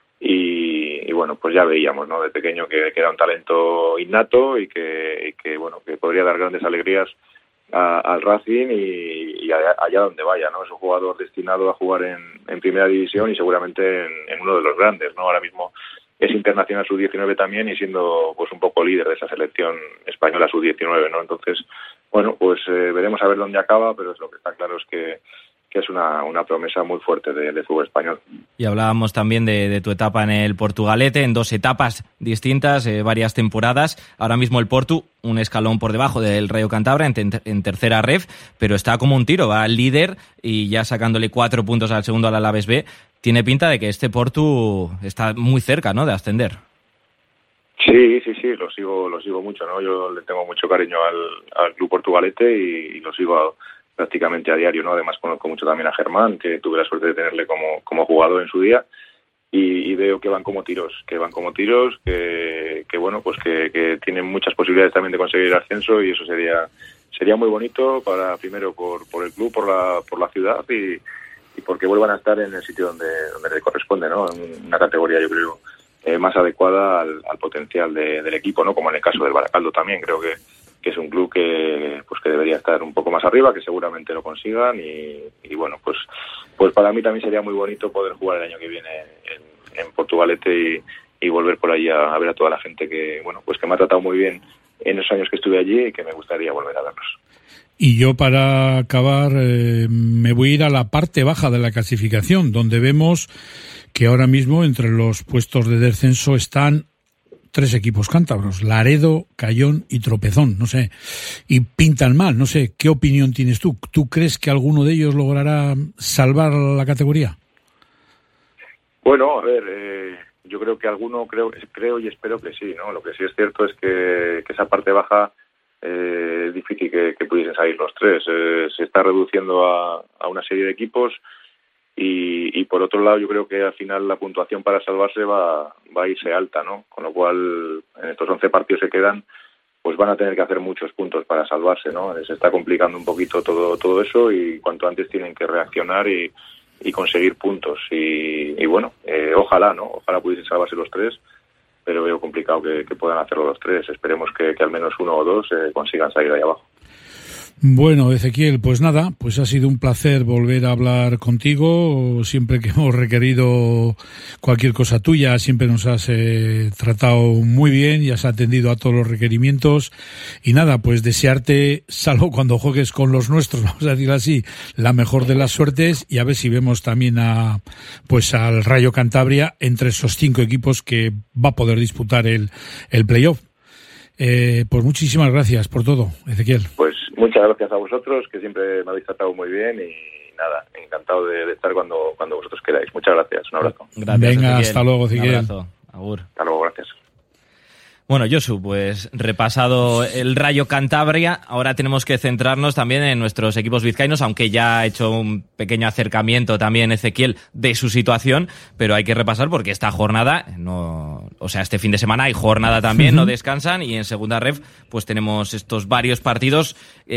Y bueno, pues ya veíamos, ¿no? De pequeño que era un talento innato y que bueno, que podría dar grandes alegrías al Racing y allá donde vaya, ¿no? Es un jugador destinado a jugar en primera división y seguramente en uno de los grandes, ¿no? Ahora mismo es internacional sub-19 también y siendo pues un poco líder de esa selección española sub-19, ¿no? Entonces, bueno, pues veremos a ver dónde acaba, pero lo que está claro es que es una promesa muy fuerte del fútbol español. Y hablábamos también de tu etapa en el Portugalete, en 2 etapas distintas, varias temporadas. Ahora mismo el Portu, un escalón por debajo del Rayo Cantabria, en tercera ref, pero está como un tiro, va al líder y ya sacándole 4 puntos al segundo, al Alavés B. Tiene pinta de que este Portu está muy cerca, ¿no?, de ascender. Sí, lo sigo mucho, ¿no? Yo le tengo mucho cariño al Club Portugalete y lo sigo prácticamente a diario, ¿no? Además conozco mucho también a Germán, que tuve la suerte de tenerle como jugador en su día, y veo que van como tiros, que bueno, pues que tienen muchas posibilidades también de conseguir el ascenso, y eso sería muy bonito para, primero por el club, por la ciudad y porque vuelvan a estar en el sitio donde le corresponde, ¿no? En una categoría, yo creo, más adecuada al potencial del equipo, ¿no? Como en el caso del Baracaldo también, creo que es un club que debería estar un poco más arriba, que seguramente lo consigan y bueno, pues para mí también sería muy bonito poder jugar el año que viene en Portugalete y volver por allí a ver a toda la gente que, bueno, pues que me ha tratado muy bien en esos años que estuve allí y que me gustaría volver a verlos. Y yo, para acabar, me voy a ir a la parte baja de la clasificación, donde vemos que ahora mismo entre los puestos de descenso están 3 equipos cántabros: Laredo, Cayón y Tropezón, no sé, y pintan mal, no sé, ¿qué opinión tienes tú? ¿Tú crees que alguno de ellos logrará salvar la categoría? Bueno, a ver, yo creo que alguno, creo y espero que sí, ¿no? Lo que sí es cierto es que esa parte baja es difícil que pudiesen salir los 3. Se está reduciendo a una serie de equipos. Y por otro lado, yo creo que al final la puntuación para salvarse va a irse alta, ¿no? Con lo cual, en estos 11 partidos que quedan, pues van a tener que hacer muchos puntos para salvarse, ¿no? Se está complicando un poquito todo eso y cuanto antes tienen que reaccionar y conseguir puntos. Y bueno, ojalá, ¿no? Ojalá pudiesen salvarse los 3, pero veo complicado que puedan hacerlo los 3. Esperemos que al menos 1 o 2 consigan salir de ahí abajo. Bueno, Ezequiel, pues nada, pues ha sido un placer volver a hablar contigo. Siempre que hemos requerido cualquier cosa tuya, siempre nos has tratado muy bien y has atendido a todos los requerimientos. Y nada, pues desearte, salvo cuando juegues con los nuestros, vamos a decir así, la mejor de las suertes, y a ver si vemos también al Rayo Cantabria entre esos 5 equipos que va a poder disputar el playoff. Pues muchísimas gracias por todo, Ezequiel. Pues muchas gracias a vosotros, que siempre me habéis tratado muy bien, y nada, encantado de estar cuando vosotros queráis. Muchas gracias, un abrazo. Gracias, venga, Ezequiel. hasta luego, Ezequiel. Un abrazo. Agur. Hasta luego, gracias. Bueno, Josu, pues repasado el Rayo Cantabria, ahora tenemos que centrarnos también en nuestros equipos vizcaínos, aunque ya ha hecho un pequeño acercamiento también Ezequiel de su situación, pero hay que repasar porque esta jornada, este fin de semana hay jornada también, no descansan, y en segunda ref pues tenemos estos varios partidos,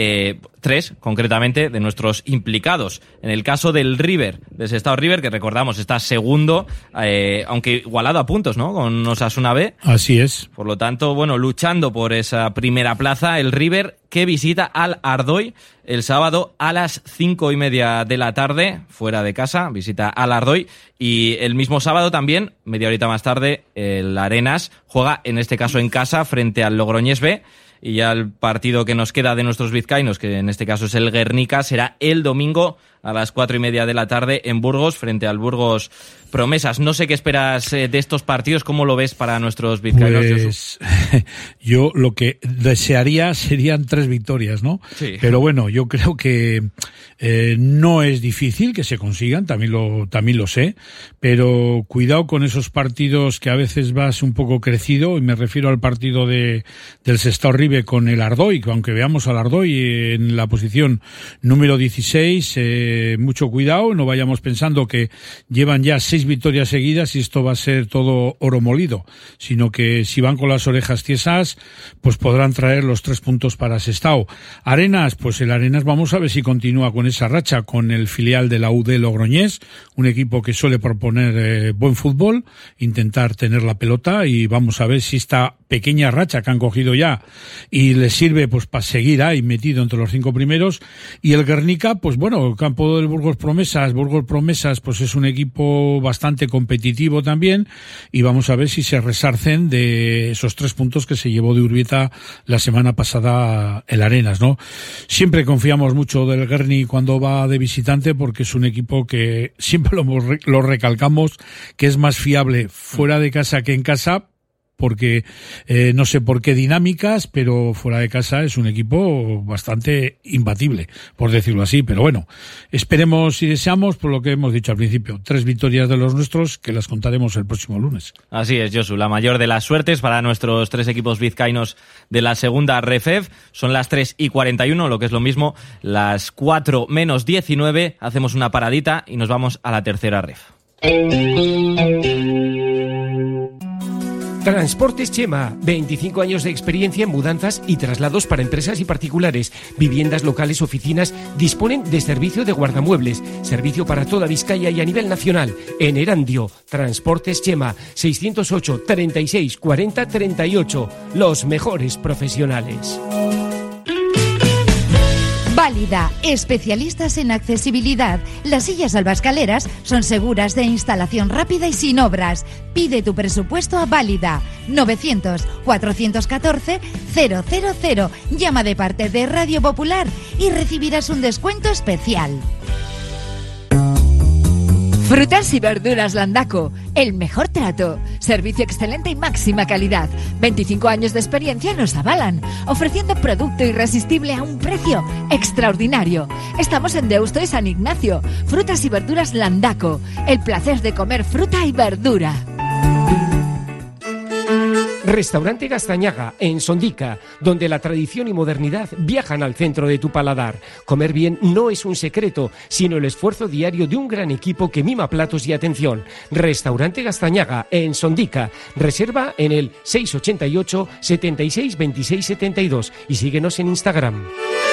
3 concretamente, de nuestros implicados. En el caso del River, del Sestao River, que recordamos está segundo, aunque igualado a puntos, ¿no?, con Osasuna B. Así es. Por lo tanto, bueno, luchando por esa primera plaza, el River, que visita al Ardoy el sábado a las 5:30 de la tarde, fuera de casa, visita al Ardoy. Y el mismo sábado también, media horita más tarde, el Arenas juega, en este caso en casa, frente al Logroñés B. Y ya el partido que nos queda de nuestros vizcaínos, que en este caso es el Guernica, será el domingo a las 4:30 de la tarde en Burgos, frente al Burgos Promesas. No sé qué esperas de estos partidos, ¿cómo lo ves para nuestros vizcaínos? Pues yo lo que desearía serían 3 victorias, ¿no? Sí. Pero bueno, yo creo que no es difícil que se consigan, también lo sé, pero cuidado con esos partidos que a veces vas un poco crecido, y me refiero al partido del Sestao Ribe con el Ardoy, que aunque veamos al Ardoy en la posición número 16, mucho cuidado, no vayamos pensando que llevan ya 6 victorias seguidas y esto va a ser todo oro molido, sino que si van con las orejas tiesas, pues podrán traer los 3 puntos para Sestao. Arenas, pues el Arenas vamos a ver si continúa con esa racha con el filial de la UD Logroñés, un equipo que suele proponer buen fútbol, intentar tener la pelota, y vamos a ver si esta pequeña racha que han cogido ya y les sirve pues para seguir ahí metido entre los 5 primeros. Y el Guernica, pues bueno, el campo del Burgos Promesas pues es un equipo bastante competitivo también, y vamos a ver si se resarcen de esos 3 puntos que se llevó de Urbieta la semana pasada el Arenas, ¿no? Siempre confiamos mucho del Guerni cuando va de visitante, porque es un equipo que siempre lo recalcamos, que es más fiable fuera de casa que en casa, porque no sé por qué dinámicas, pero fuera de casa es un equipo bastante imbatible, por decirlo así. Pero bueno, esperemos y deseamos, por lo que hemos dicho al principio, 3 victorias de los nuestros, que las contaremos el próximo lunes. Así es, Josu, la mayor de las suertes para nuestros 3 equipos vizcaínos de la segunda RFEF. Son las 3:41, lo que es lo mismo, las 4 menos 19. Hacemos una paradita y nos vamos a la tercera REF. Transportes Chema, 25 años de experiencia en mudanzas y traslados para empresas y particulares, viviendas locales, oficinas, disponen de servicio de guardamuebles, servicio para toda Vizcaya y a nivel nacional. En Erandio, Transportes Chema, 608 36 40 38, los mejores profesionales. Válida, especialistas en accesibilidad. Las sillas albascaleras son seguras, de instalación rápida y sin obras. Pide tu presupuesto a Válida. 900-414-000. Llama de parte de Radio Popular y recibirás un descuento especial. Frutas y verduras Landaco, el mejor trato, servicio excelente y máxima calidad. 25 años de experiencia nos avalan, ofreciendo producto irresistible a un precio extraordinario. Estamos en Deusto y San Ignacio. Frutas y verduras Landaco, el placer de comer fruta y verdura. Restaurante Gastañaga, en Sondica, donde la tradición y modernidad viajan al centro de tu paladar. Comer bien no es un secreto, sino el esfuerzo diario de un gran equipo que mima platos y atención. Restaurante Gastañaga, en Sondica. Reserva en el 688 76 26 72 y síguenos en Instagram.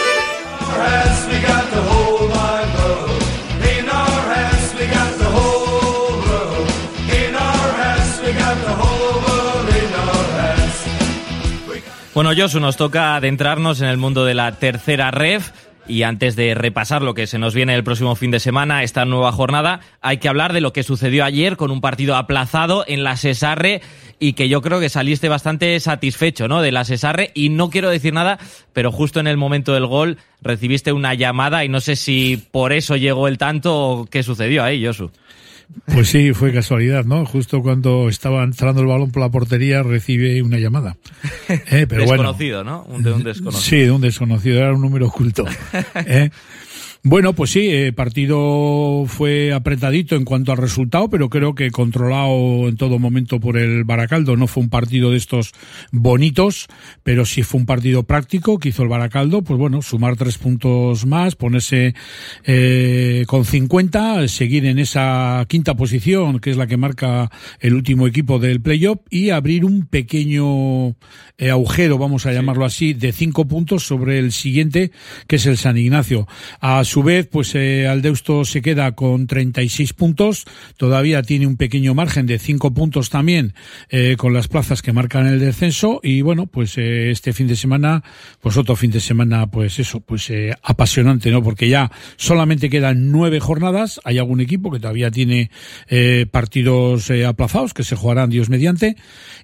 Bueno, Josu, nos toca adentrarnos en el mundo de la tercera REF, y antes de repasar lo que se nos viene el próximo fin de semana, esta nueva jornada, hay que hablar de lo que sucedió ayer con un partido aplazado en la Sesarre, y que yo creo que saliste bastante satisfecho, ¿no?, de la Sesarre. Y no quiero decir nada, pero justo en el momento del gol recibiste una llamada, y no sé si por eso llegó el tanto o qué sucedió ahí, Josu. Pues sí, fue casualidad, ¿no? Justo cuando estaba entrando el balón por la portería recibe una llamada. Pero desconocido, bueno, ¿no? De un desconocido. Sí, de un desconocido, era un número oculto. Bueno, pues sí, el partido fue apretadito en cuanto al resultado, pero creo que controlado en todo momento por el Baracaldo. No fue un partido de estos bonitos, pero sí fue un partido práctico que hizo el Baracaldo. Pues bueno, sumar 3 puntos más, ponerse con 50, seguir en esa quinta posición, que es la que marca el último equipo del playoff, y abrir un pequeño agujero, vamos a llamarlo así, de 5 puntos sobre el siguiente, que es el San Ignacio. A su vez, pues al Deusto se queda con 36 puntos, todavía tiene un pequeño margen de 5 puntos también con las plazas que marcan el descenso, y bueno, pues este fin de semana, pues otro fin de semana, pues eso, pues apasionante, ¿no? Porque ya solamente quedan 9 jornadas, hay algún equipo que todavía tiene partidos aplazados que se jugarán Dios mediante,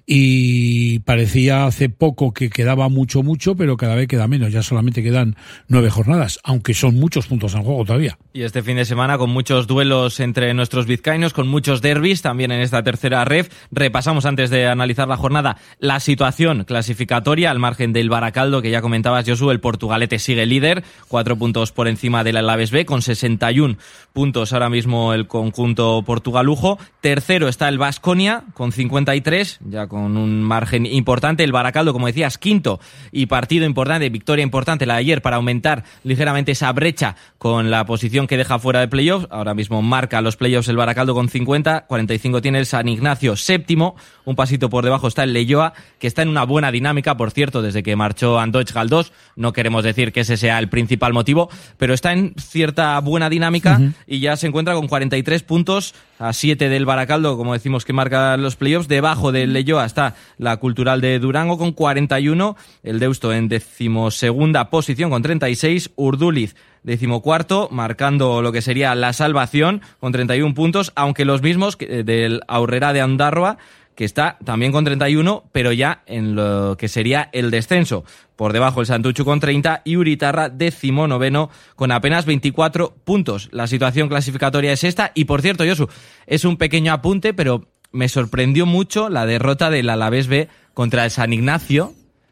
y parecía hace poco que quedaba mucho, pero cada vez queda menos, ya solamente quedan 9 jornadas, aunque son muchos puntos en juego todavía. Y este fin de semana con muchos duelos entre nuestros vizcaínos, con muchos derbis también en esta tercera ref. Repasamos antes de analizar la jornada la situación clasificatoria al margen del Baracaldo, que ya comentabas, Josu. El Portugalete sigue líder, 4 puntos por encima del Alavés B, con 61 puntos ahora mismo el conjunto portugalujo. Tercero está el Baskonia con 53, ya con un margen importante. El Baracaldo, como decías, quinto, y partido importante, victoria importante la de ayer para aumentar ligeramente esa brecha con la posición que deja fuera de playoffs. Ahora mismo marca los playoffs el Baracaldo con 50, 45 tiene el San Ignacio, séptimo, un pasito por debajo está el Leioa, que está en una buena dinámica, por cierto, desde que marchó Andoich Galdós. No queremos decir que ese sea el principal motivo, pero está en cierta buena dinámica y ya se encuentra con 43 puntos, a 7 del Baracaldo, como decimos, que marca los playoffs. Debajo del Leioa está la Cultural de Durango con 41, el Deusto en 12ª posición con 36, Urduliz 14º, marcando lo que sería la salvación con 31 puntos, aunque los mismos del Aurrera de Ondarroa, que está también con 31, pero ya en lo que sería el descenso. Por debajo el Santuchu con 30 y Uritarra 19º con apenas 24 puntos. La situación clasificatoria es esta. Y por cierto, Josu, es un pequeño apunte, pero me sorprendió mucho la derrota del Alavés B contra el San Ignacio,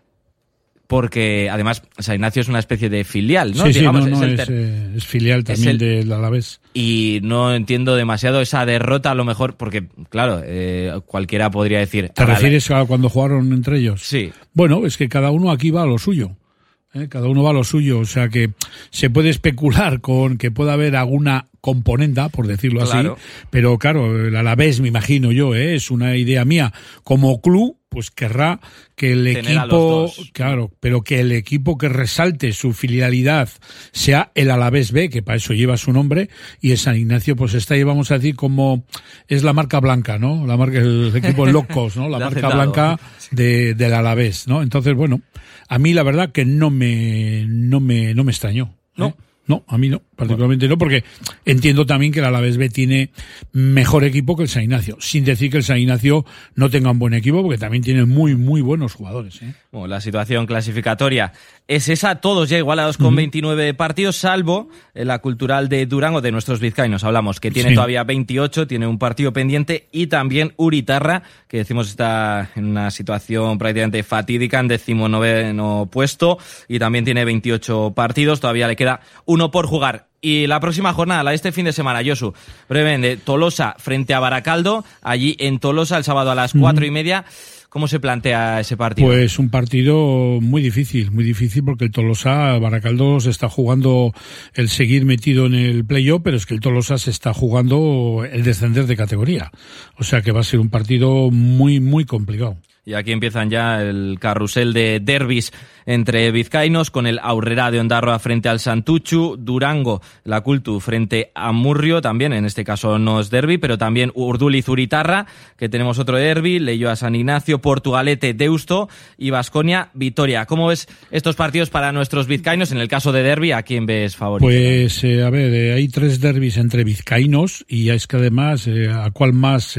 porque además San Ignacio es una especie de filial, ¿no? Sí, digamos, es filial también del Alavés. Y no entiendo demasiado esa derrota, a lo mejor, porque, claro, cualquiera podría decir... ¿Te refieres a cuando jugaron entre ellos? Sí. Bueno, es que cada uno aquí va a lo suyo. Cada uno va a lo suyo, o sea que se puede especular con que pueda haber alguna componenda, por decirlo así, pero claro, el Alavés, me imagino yo, es una idea mía, como club, pues querrá que el equipo, claro, pero que el equipo que resalte su filialidad sea el Alavés B, que para eso lleva su nombre, y el San Ignacio pues está ahí, vamos a decir, como es la marca blanca, ¿no? La marca, el equipo locos, ¿no? La marca blanca del Alavés, ¿no? Entonces, bueno, a mí la verdad que no me extrañó. No, a mí no, particularmente no, porque entiendo también que el Alavés B tiene mejor equipo que el San Ignacio, sin decir que el San Ignacio no tenga un buen equipo, porque también tiene muy buenos jugadores. Bueno, la situación clasificatoria es esa, todos ya igualados con 29 partidos, salvo la Cultural de Durango, de nuestros vizcaínos hablamos, que tiene todavía 28, tiene un partido pendiente, y también Uritarra, que decimos está en una situación prácticamente fatídica, en 19º puesto, y también tiene 28 partidos, todavía le queda uno por jugar. Y la próxima jornada, la de este fin de semana, Josu, brevemente, Tolosa frente a Baracaldo, allí en Tolosa el sábado a las 4:30. ¿Cómo se plantea ese partido? Pues un partido muy difícil porque el Tolosa, Baracaldo se está jugando el seguir metido en el playoff, pero es que el Tolosa se está jugando el descender de categoría. O sea que va a ser un partido muy complicado. Y aquí empiezan ya el carrusel de derbis entre vizcaínos, con el Aurrera de Ondarroa frente al Santuchu, Durango, la Cultu frente a Murrio, también en este caso no es derbi, pero también Urduliz Uritarra, que tenemos otro derbi, Leioa San Ignacio, Portugalete Deusto y Baskonia Vitoria. ¿Cómo ves estos partidos para nuestros vizcaínos? En el caso de derbi, ¿a quién ves favorito? Pues a ver, hay 3 derbis entre vizcaínos, y es que además, ¿a cuál más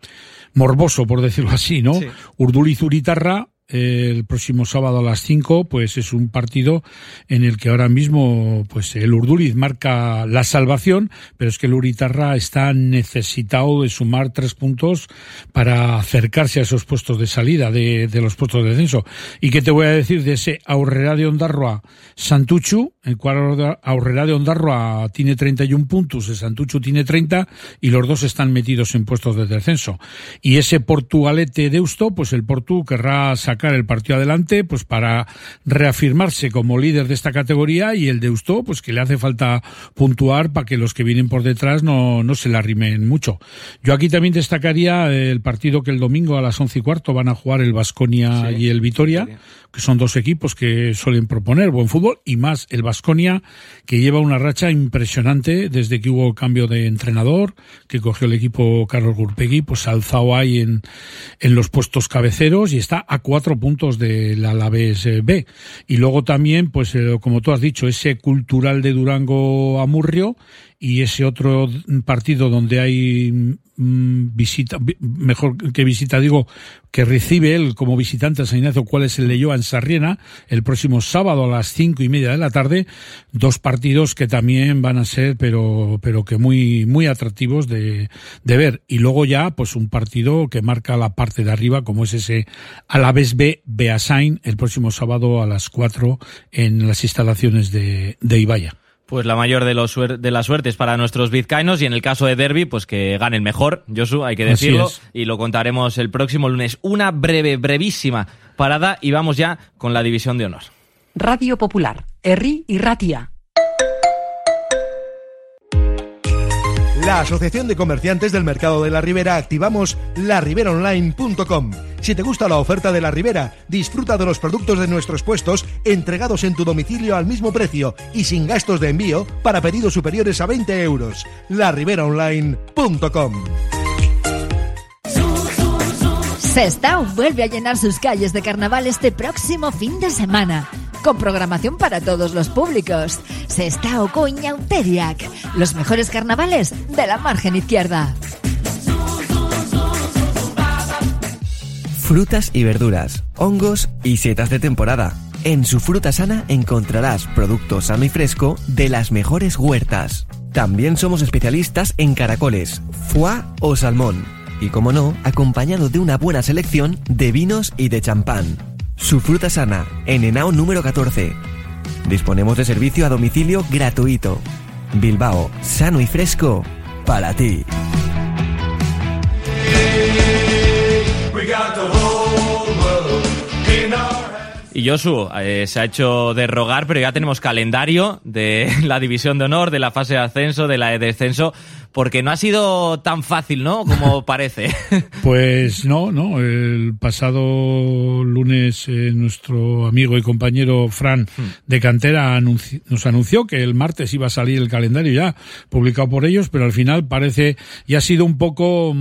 morboso, por decirlo así, ¿no? Sí. Urduliz Uritarra, el próximo sábado a las 5, pues es un partido en el que ahora mismo pues el Urduliz marca la salvación, pero es que el Uritarra está necesitado de sumar 3 puntos para acercarse a esos puestos de salida de los puestos de descenso. ¿Y qué te voy a decir de ese Aurrera de Ondarroa Santuchu? El cual Aurrera de Ondarroa tiene 31 puntos, el Santuchu tiene 30, y los dos están metidos en puestos de descenso. Y ese Portugalete Deusto, pues el Portu querrá sacar sacar el partido adelante, pues para reafirmarse como líder de esta categoría, y el Deusto, pues que le hace falta puntuar para que los que vienen por detrás no se la arrimen mucho. Yo aquí también destacaría el partido que el domingo a las 11:15 van a jugar el Baskonia y el Vitoria, que son dos equipos que suelen proponer buen fútbol, y más el Baskonia, que lleva una racha impresionante desde que hubo cambio de entrenador, que cogió el equipo Carlos Gurpegui, pues alzado ahí en los puestos cabeceros y está a 4 puntos del Alavés B. Y luego también, pues como tú has dicho, ese Cultural de Durango Amurrio, y ese otro partido donde hay visita, mejor que visita, digo, que recibe él como visitante a San Ignacio, cuál es el de Joan Sarriena, el próximo sábado a las 5:30 de la tarde. Dos partidos que también van a ser, pero que muy atractivos de ver. Y luego ya, pues un partido que marca la parte de arriba, como es ese Alavés B Beasain, el próximo sábado a las 4 en las instalaciones de Ibaya. Pues la mayor de las suertes para nuestros vizcaínos, y en el caso de derbi, pues que gane el mejor, Josu, hay que decirlo, y lo contaremos el próximo lunes. Una brevísima parada y vamos ya con la división de honor. Radio Popular, Herri y Ratia. La Asociación de Comerciantes del Mercado de la Ribera activamos lariberaonline.com. Si te gusta la oferta de La Ribera, disfruta de los productos de nuestros puestos entregados en tu domicilio al mismo precio y sin gastos de envío para pedidos superiores a 20 euros. lariberaonline.com. Sestao vuelve a llenar sus calles de carnaval este próximo fin de semana, con programación para todos los públicos. Sestao Coñauteriac, los mejores carnavales de la margen izquierda. Frutas y verduras, hongos y setas de temporada. En su Fruta Sana encontrarás producto sano y fresco de las mejores huertas. También somos especialistas en caracoles, foie o salmón. Y como no, acompañado de una buena selección de vinos y de champán. Su Fruta Sana, en Henao número 14. Disponemos de servicio a domicilio gratuito. Bilbao, sano y fresco para ti. Y Josu, se ha hecho de rogar, pero ya tenemos calendario de la división de honor, de la fase de ascenso, de la de descenso, porque no ha sido tan fácil, ¿no?, como parece. Pues no, el pasado lunes nuestro amigo y compañero Fran de Cantera nos anunció que el martes iba a salir el calendario ya publicado por ellos, pero al final parece, y ha sido un poco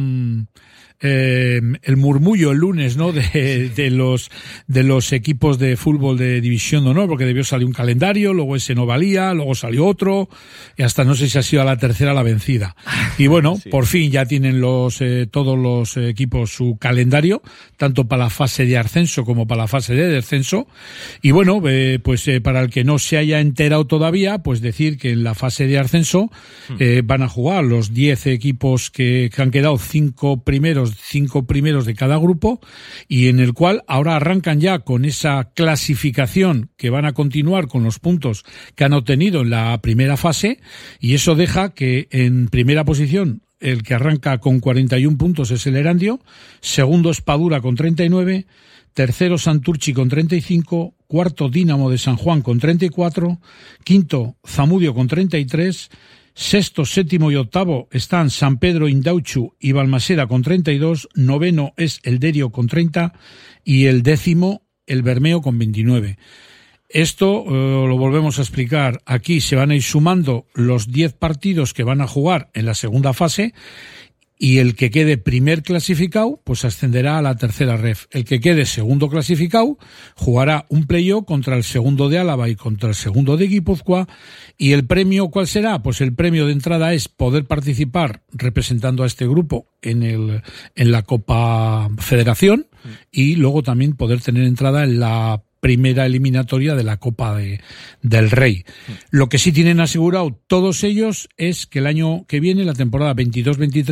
el murmullo el lunes, ¿no?, de los equipos de fútbol de división de honor, porque debió salir un calendario, luego ese no valía, luego salió otro, y hasta no sé si ha sido a la tercera la vencida. Y bueno, sí, por fin ya tienen todos los equipos su calendario, tanto para la fase de ascenso como para la fase de descenso. Y bueno, para el que no se haya enterado todavía, pues decir que en la fase de ascenso van a jugar los 10 equipos que han quedado 5 primeros de cada grupo, y en el cual ahora arrancan ya con esa clasificación que van a continuar con los puntos que han obtenido en la primera fase, y eso deja que en primera posición el que arranca con 41 puntos es el Erandio, segundo Espadura con 39, tercero Santurchi con 35, cuarto Dínamo de San Juan con 34, quinto Zamudio con 33, sexto, séptimo y octavo están San Pedro, Indauchu y Balmaseda con 32, noveno es el Derio con 30 y el décimo el Bermeo con 29. Esto lo volvemos a explicar. Aquí se van a ir sumando los 10 partidos que van a jugar en la segunda fase, y el que quede primer clasificado pues ascenderá a la tercera ref. El que quede segundo clasificado jugará un playoff contra el segundo de Álava y contra el segundo de Guipúzcoa. ¿Y el premio cuál será? Pues el premio de entrada es poder participar representando a este grupo en la Copa Federación, y luego también poder tener entrada en la primera eliminatoria de la Copa del Rey. Lo que sí tienen asegurado todos ellos es que el año que viene, la temporada 22-23,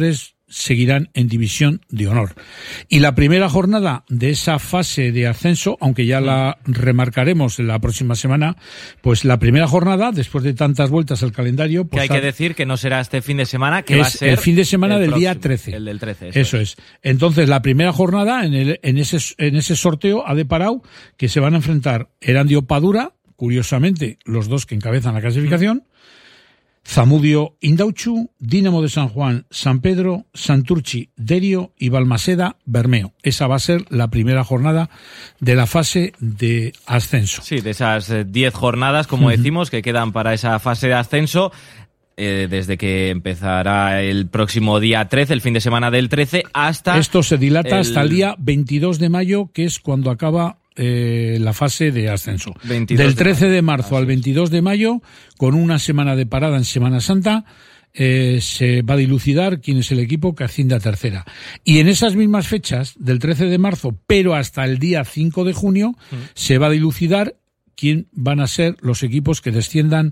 seguirán en División de Honor. Y la primera jornada de esa fase de ascenso, aunque ya la remarcaremos en la próxima semana, pues la primera jornada, después de tantas vueltas al calendario... Pues que hay que decir que no será este fin de semana, que va a ser... el fin de semana del próximo, día 13. El del 13, eso es. Entonces, la primera jornada, en ese sorteo, ha deparado que se van a enfrentar Erandio Padura, curiosamente, los dos que encabezan la clasificación, Zamudio Indauchu, Dinamo de San Juan, San Pedro, Santurchi, Derio y Balmaseda Bermeo. Esa va a ser la primera jornada de la fase de ascenso. Sí, de esas 10 jornadas, como decimos, que quedan para esa fase de ascenso, desde que empezará el próximo día 13, el fin de semana del 13, hasta... Esto se dilata hasta el día 22 de mayo, que es cuando acaba la fase de ascenso. Del 13 de marzo al 22 de mayo, con una semana de parada en Semana Santa, se va a dilucidar quién es el equipo que asciende a tercera. Y en esas mismas fechas, del 13 de marzo, pero hasta el día 5 de junio, se va a dilucidar quién van a ser los equipos que desciendan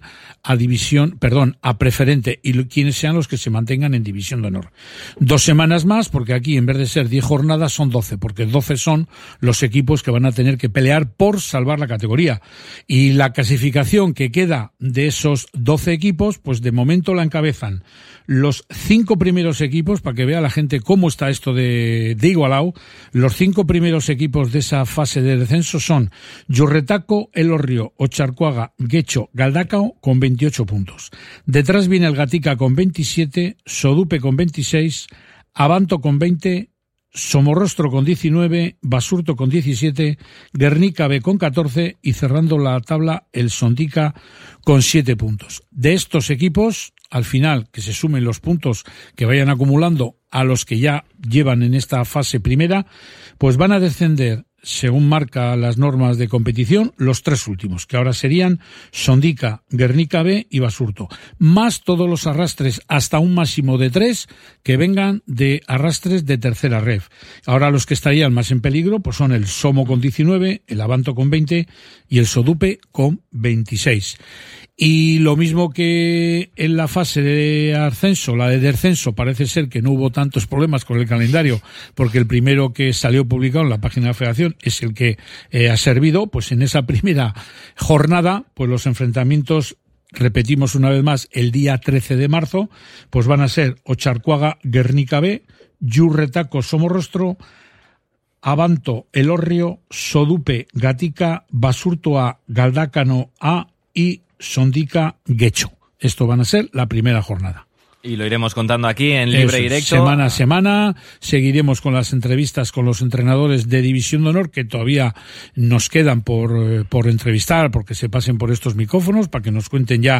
a preferente y quiénes sean los que se mantengan en División de Honor. 2 semanas más, porque aquí en vez de ser 10 jornadas son 12, porque 12 son los equipos que van a tener que pelear por salvar la categoría. Y la clasificación que queda de esos 12 equipos, pues de momento la encabezan los 5 primeros equipos, para que vea la gente cómo está esto de igualado. Los 5 primeros equipos de esa fase de descenso son Yurretaco, Elorrio, Ocharcoaga, Guecho, Galdacao con 28 puntos. Detrás viene el Gatica con 27, Sodupe con 26, Abanto con 20, Somorrostro con 19, Basurto con 17, Guernica B con 14 y cerrando la tabla el Sondica con 7 puntos. De estos equipos, al final, que se sumen los puntos que vayan acumulando a los que ya llevan en esta fase primera, pues van a descender, según marca las normas de competición, los 3 últimos, que ahora serían Sondica, Guernica B y Basurto, más todos los arrastres hasta un máximo de 3 que vengan de arrastres de tercera ref. Ahora los que estarían más en peligro pues son el Somo con 19, el Abanto con 20 y el Sodupe con 26. Y lo mismo que en la fase de ascenso, la de descenso, parece ser que no hubo tantos problemas con el calendario, porque el primero que salió publicado en la página de la Federación es el que ha servido. Pues en esa primera jornada, pues los enfrentamientos, repetimos una vez más, el día 13 de marzo, pues van a ser Ocharcoaga, Guernica B, Yurretaco, Somorrostro, Abanto, Elorrio, Sodupe, Gatica, Basurto A, Galdácano A y Sondica, Guecho. Esto van a ser la primera jornada. Y lo iremos contando aquí en Libre Directo. Semana a semana seguiremos con las entrevistas con los entrenadores de División de Honor, que todavía nos quedan por entrevistar, porque se pasen por estos micrófonos, para que nos cuenten ya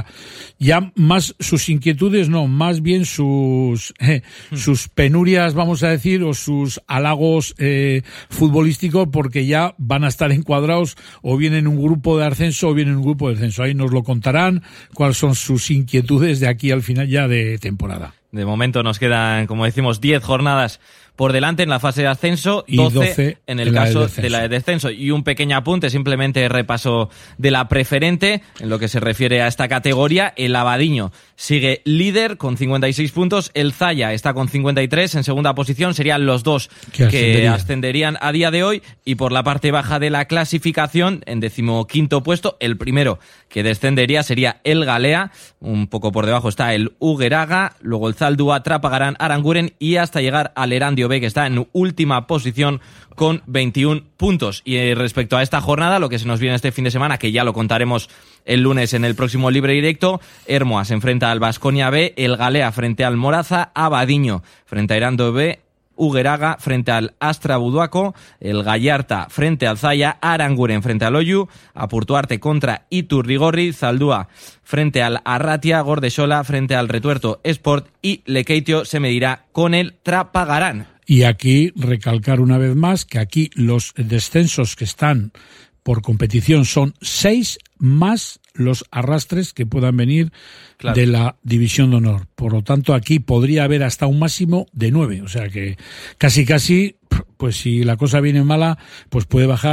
más sus inquietudes, no, más bien sus penurias, vamos a decir, o sus halagos futbolísticos, porque ya van a estar encuadrados o bien en un grupo de ascenso o bien en un grupo de descenso. Ahí nos lo contarán, cuáles son sus inquietudes de aquí al final ya de temporada. De momento nos quedan, como decimos, 10 jornadas por delante en la fase de ascenso, 12 en el caso de la de descenso. Y un pequeño apunte, simplemente repaso de la preferente, en lo que se refiere a esta categoría. El Abadiño sigue líder con 56 puntos, el Zaya está con 53 en segunda posición, serían los dos que ascenderían a día de hoy. Y por la parte baja de la clasificación, en 15º puesto, el primero que descendería sería el Galea, un poco por debajo está el Ugueraga, luego el Zaldúa, Trapagarán, Aranguren y hasta llegar al Erandio B, que está en última posición con 21 puntos. Y respecto a esta jornada, lo que se nos viene este fin de semana, que ya lo contaremos el lunes en el próximo Libre Directo, Hermoa se enfrenta al Baskonia B, el Galea frente al Moraza, Abadiño frente a Erandio B, Ugueraga frente al Astra Buduaco, el Gallarta frente al Zaya, Aranguren frente al Oyu, Apurtuarte contra Iturrigorri, Zaldúa frente al Arratia, Gordesola frente al Retuerto Sport y Lekeitio se medirá con el Trapagarán. Y aquí recalcar una vez más que aquí los descensos que están por competición son 6 más los arrastres que puedan venir de la División de Honor. Por lo tanto, aquí podría haber hasta un máximo de 9. O sea que casi, pues si la cosa viene mala, pues puede bajar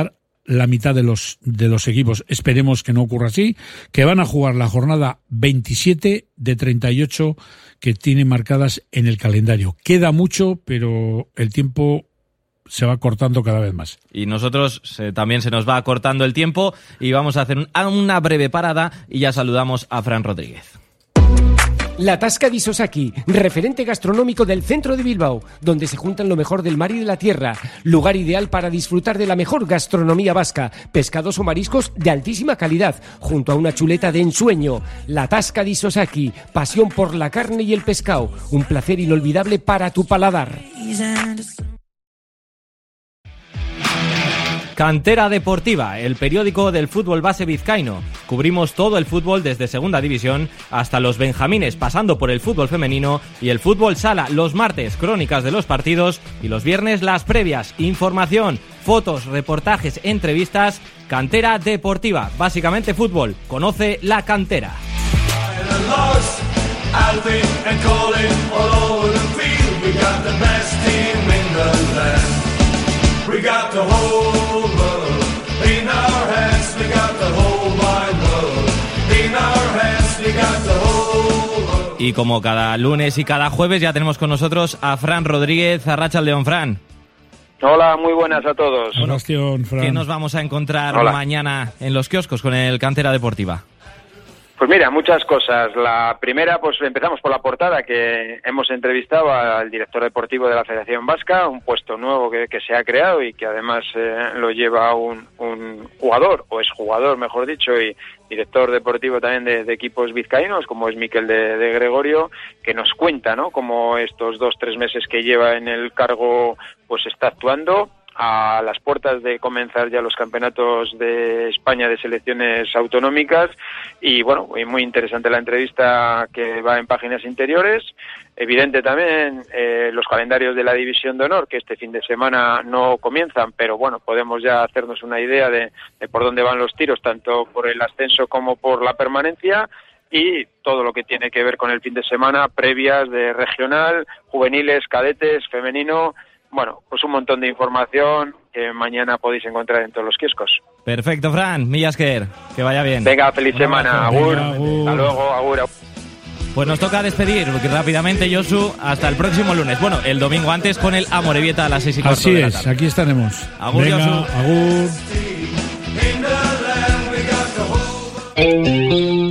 la mitad de los equipos. Esperemos que no ocurra así, que van a jugar la jornada 27 de 38 que tienen marcadas en el calendario. Queda mucho, pero el tiempo se va cortando cada vez más. Y nosotros también se nos va cortando el tiempo y vamos a hacer una breve parada y ya saludamos a Fran Rodríguez. La Tasca di Sosaki, referente gastronómico del centro de Bilbao, donde se juntan lo mejor del mar y de la tierra. Lugar ideal para disfrutar de la mejor gastronomía vasca, pescados o mariscos de altísima calidad, junto a una chuleta de ensueño. La Tasca di Sosaki, pasión por la carne y el pescado, un placer inolvidable para tu paladar. Cantera Deportiva, el periódico del fútbol base vizcaíno. Cubrimos todo el fútbol desde segunda división hasta los benjamines, pasando por el fútbol femenino y el fútbol sala. Los martes, crónicas de los partidos y los viernes, las previas. Información, fotos, reportajes, entrevistas. Cantera Deportiva, básicamente fútbol. Conoce la cantera. We got the whole world in our hands. We got the whole wide world in our hands. We got the whole world. Y como cada lunes y cada jueves ya tenemos con nosotros a Fran Rodríguez. Arratsaldeon, Fran. Hola, muy buenas a todos. ¿Qué nos vamos a encontrar mañana en los kioscos con el Cantera Deportiva? Pues mira, muchas cosas. La primera, pues empezamos por la portada, que hemos entrevistado al director deportivo de la Federación Vasca, un puesto nuevo que se ha creado y que además lo lleva un jugador, o exjugador, mejor dicho, y director deportivo también de equipos vizcaínos, como es Miquel de Gregorio, que nos cuenta, ¿no?, cómo estos 2-3 meses que lleva en el cargo pues está actuando a las puertas de comenzar ya los campeonatos de España de selecciones autonómicas. Y bueno, muy interesante la entrevista, que va en páginas interiores. Evidente también los calendarios de la División de Honor, que este fin de semana no comienzan, pero bueno, podemos ya hacernos una idea de por dónde van los tiros, tanto por el ascenso como por la permanencia. Y todo lo que tiene que ver con el fin de semana, previas de regional, juveniles, cadetes, femenino. Bueno, pues un montón de información que mañana podéis encontrar en todos los kioscos. Perfecto, Fran. Millasker, que vaya bien. Venga, feliz semana. Agur. Hasta luego, agur. Pues nos toca despedir rápidamente, Josu, hasta el próximo lunes. Bueno, el domingo antes con el Amorebieta a las 6:15 Así de la es, tarde. aquí estaremos. Agur, venga, Josu. Agur.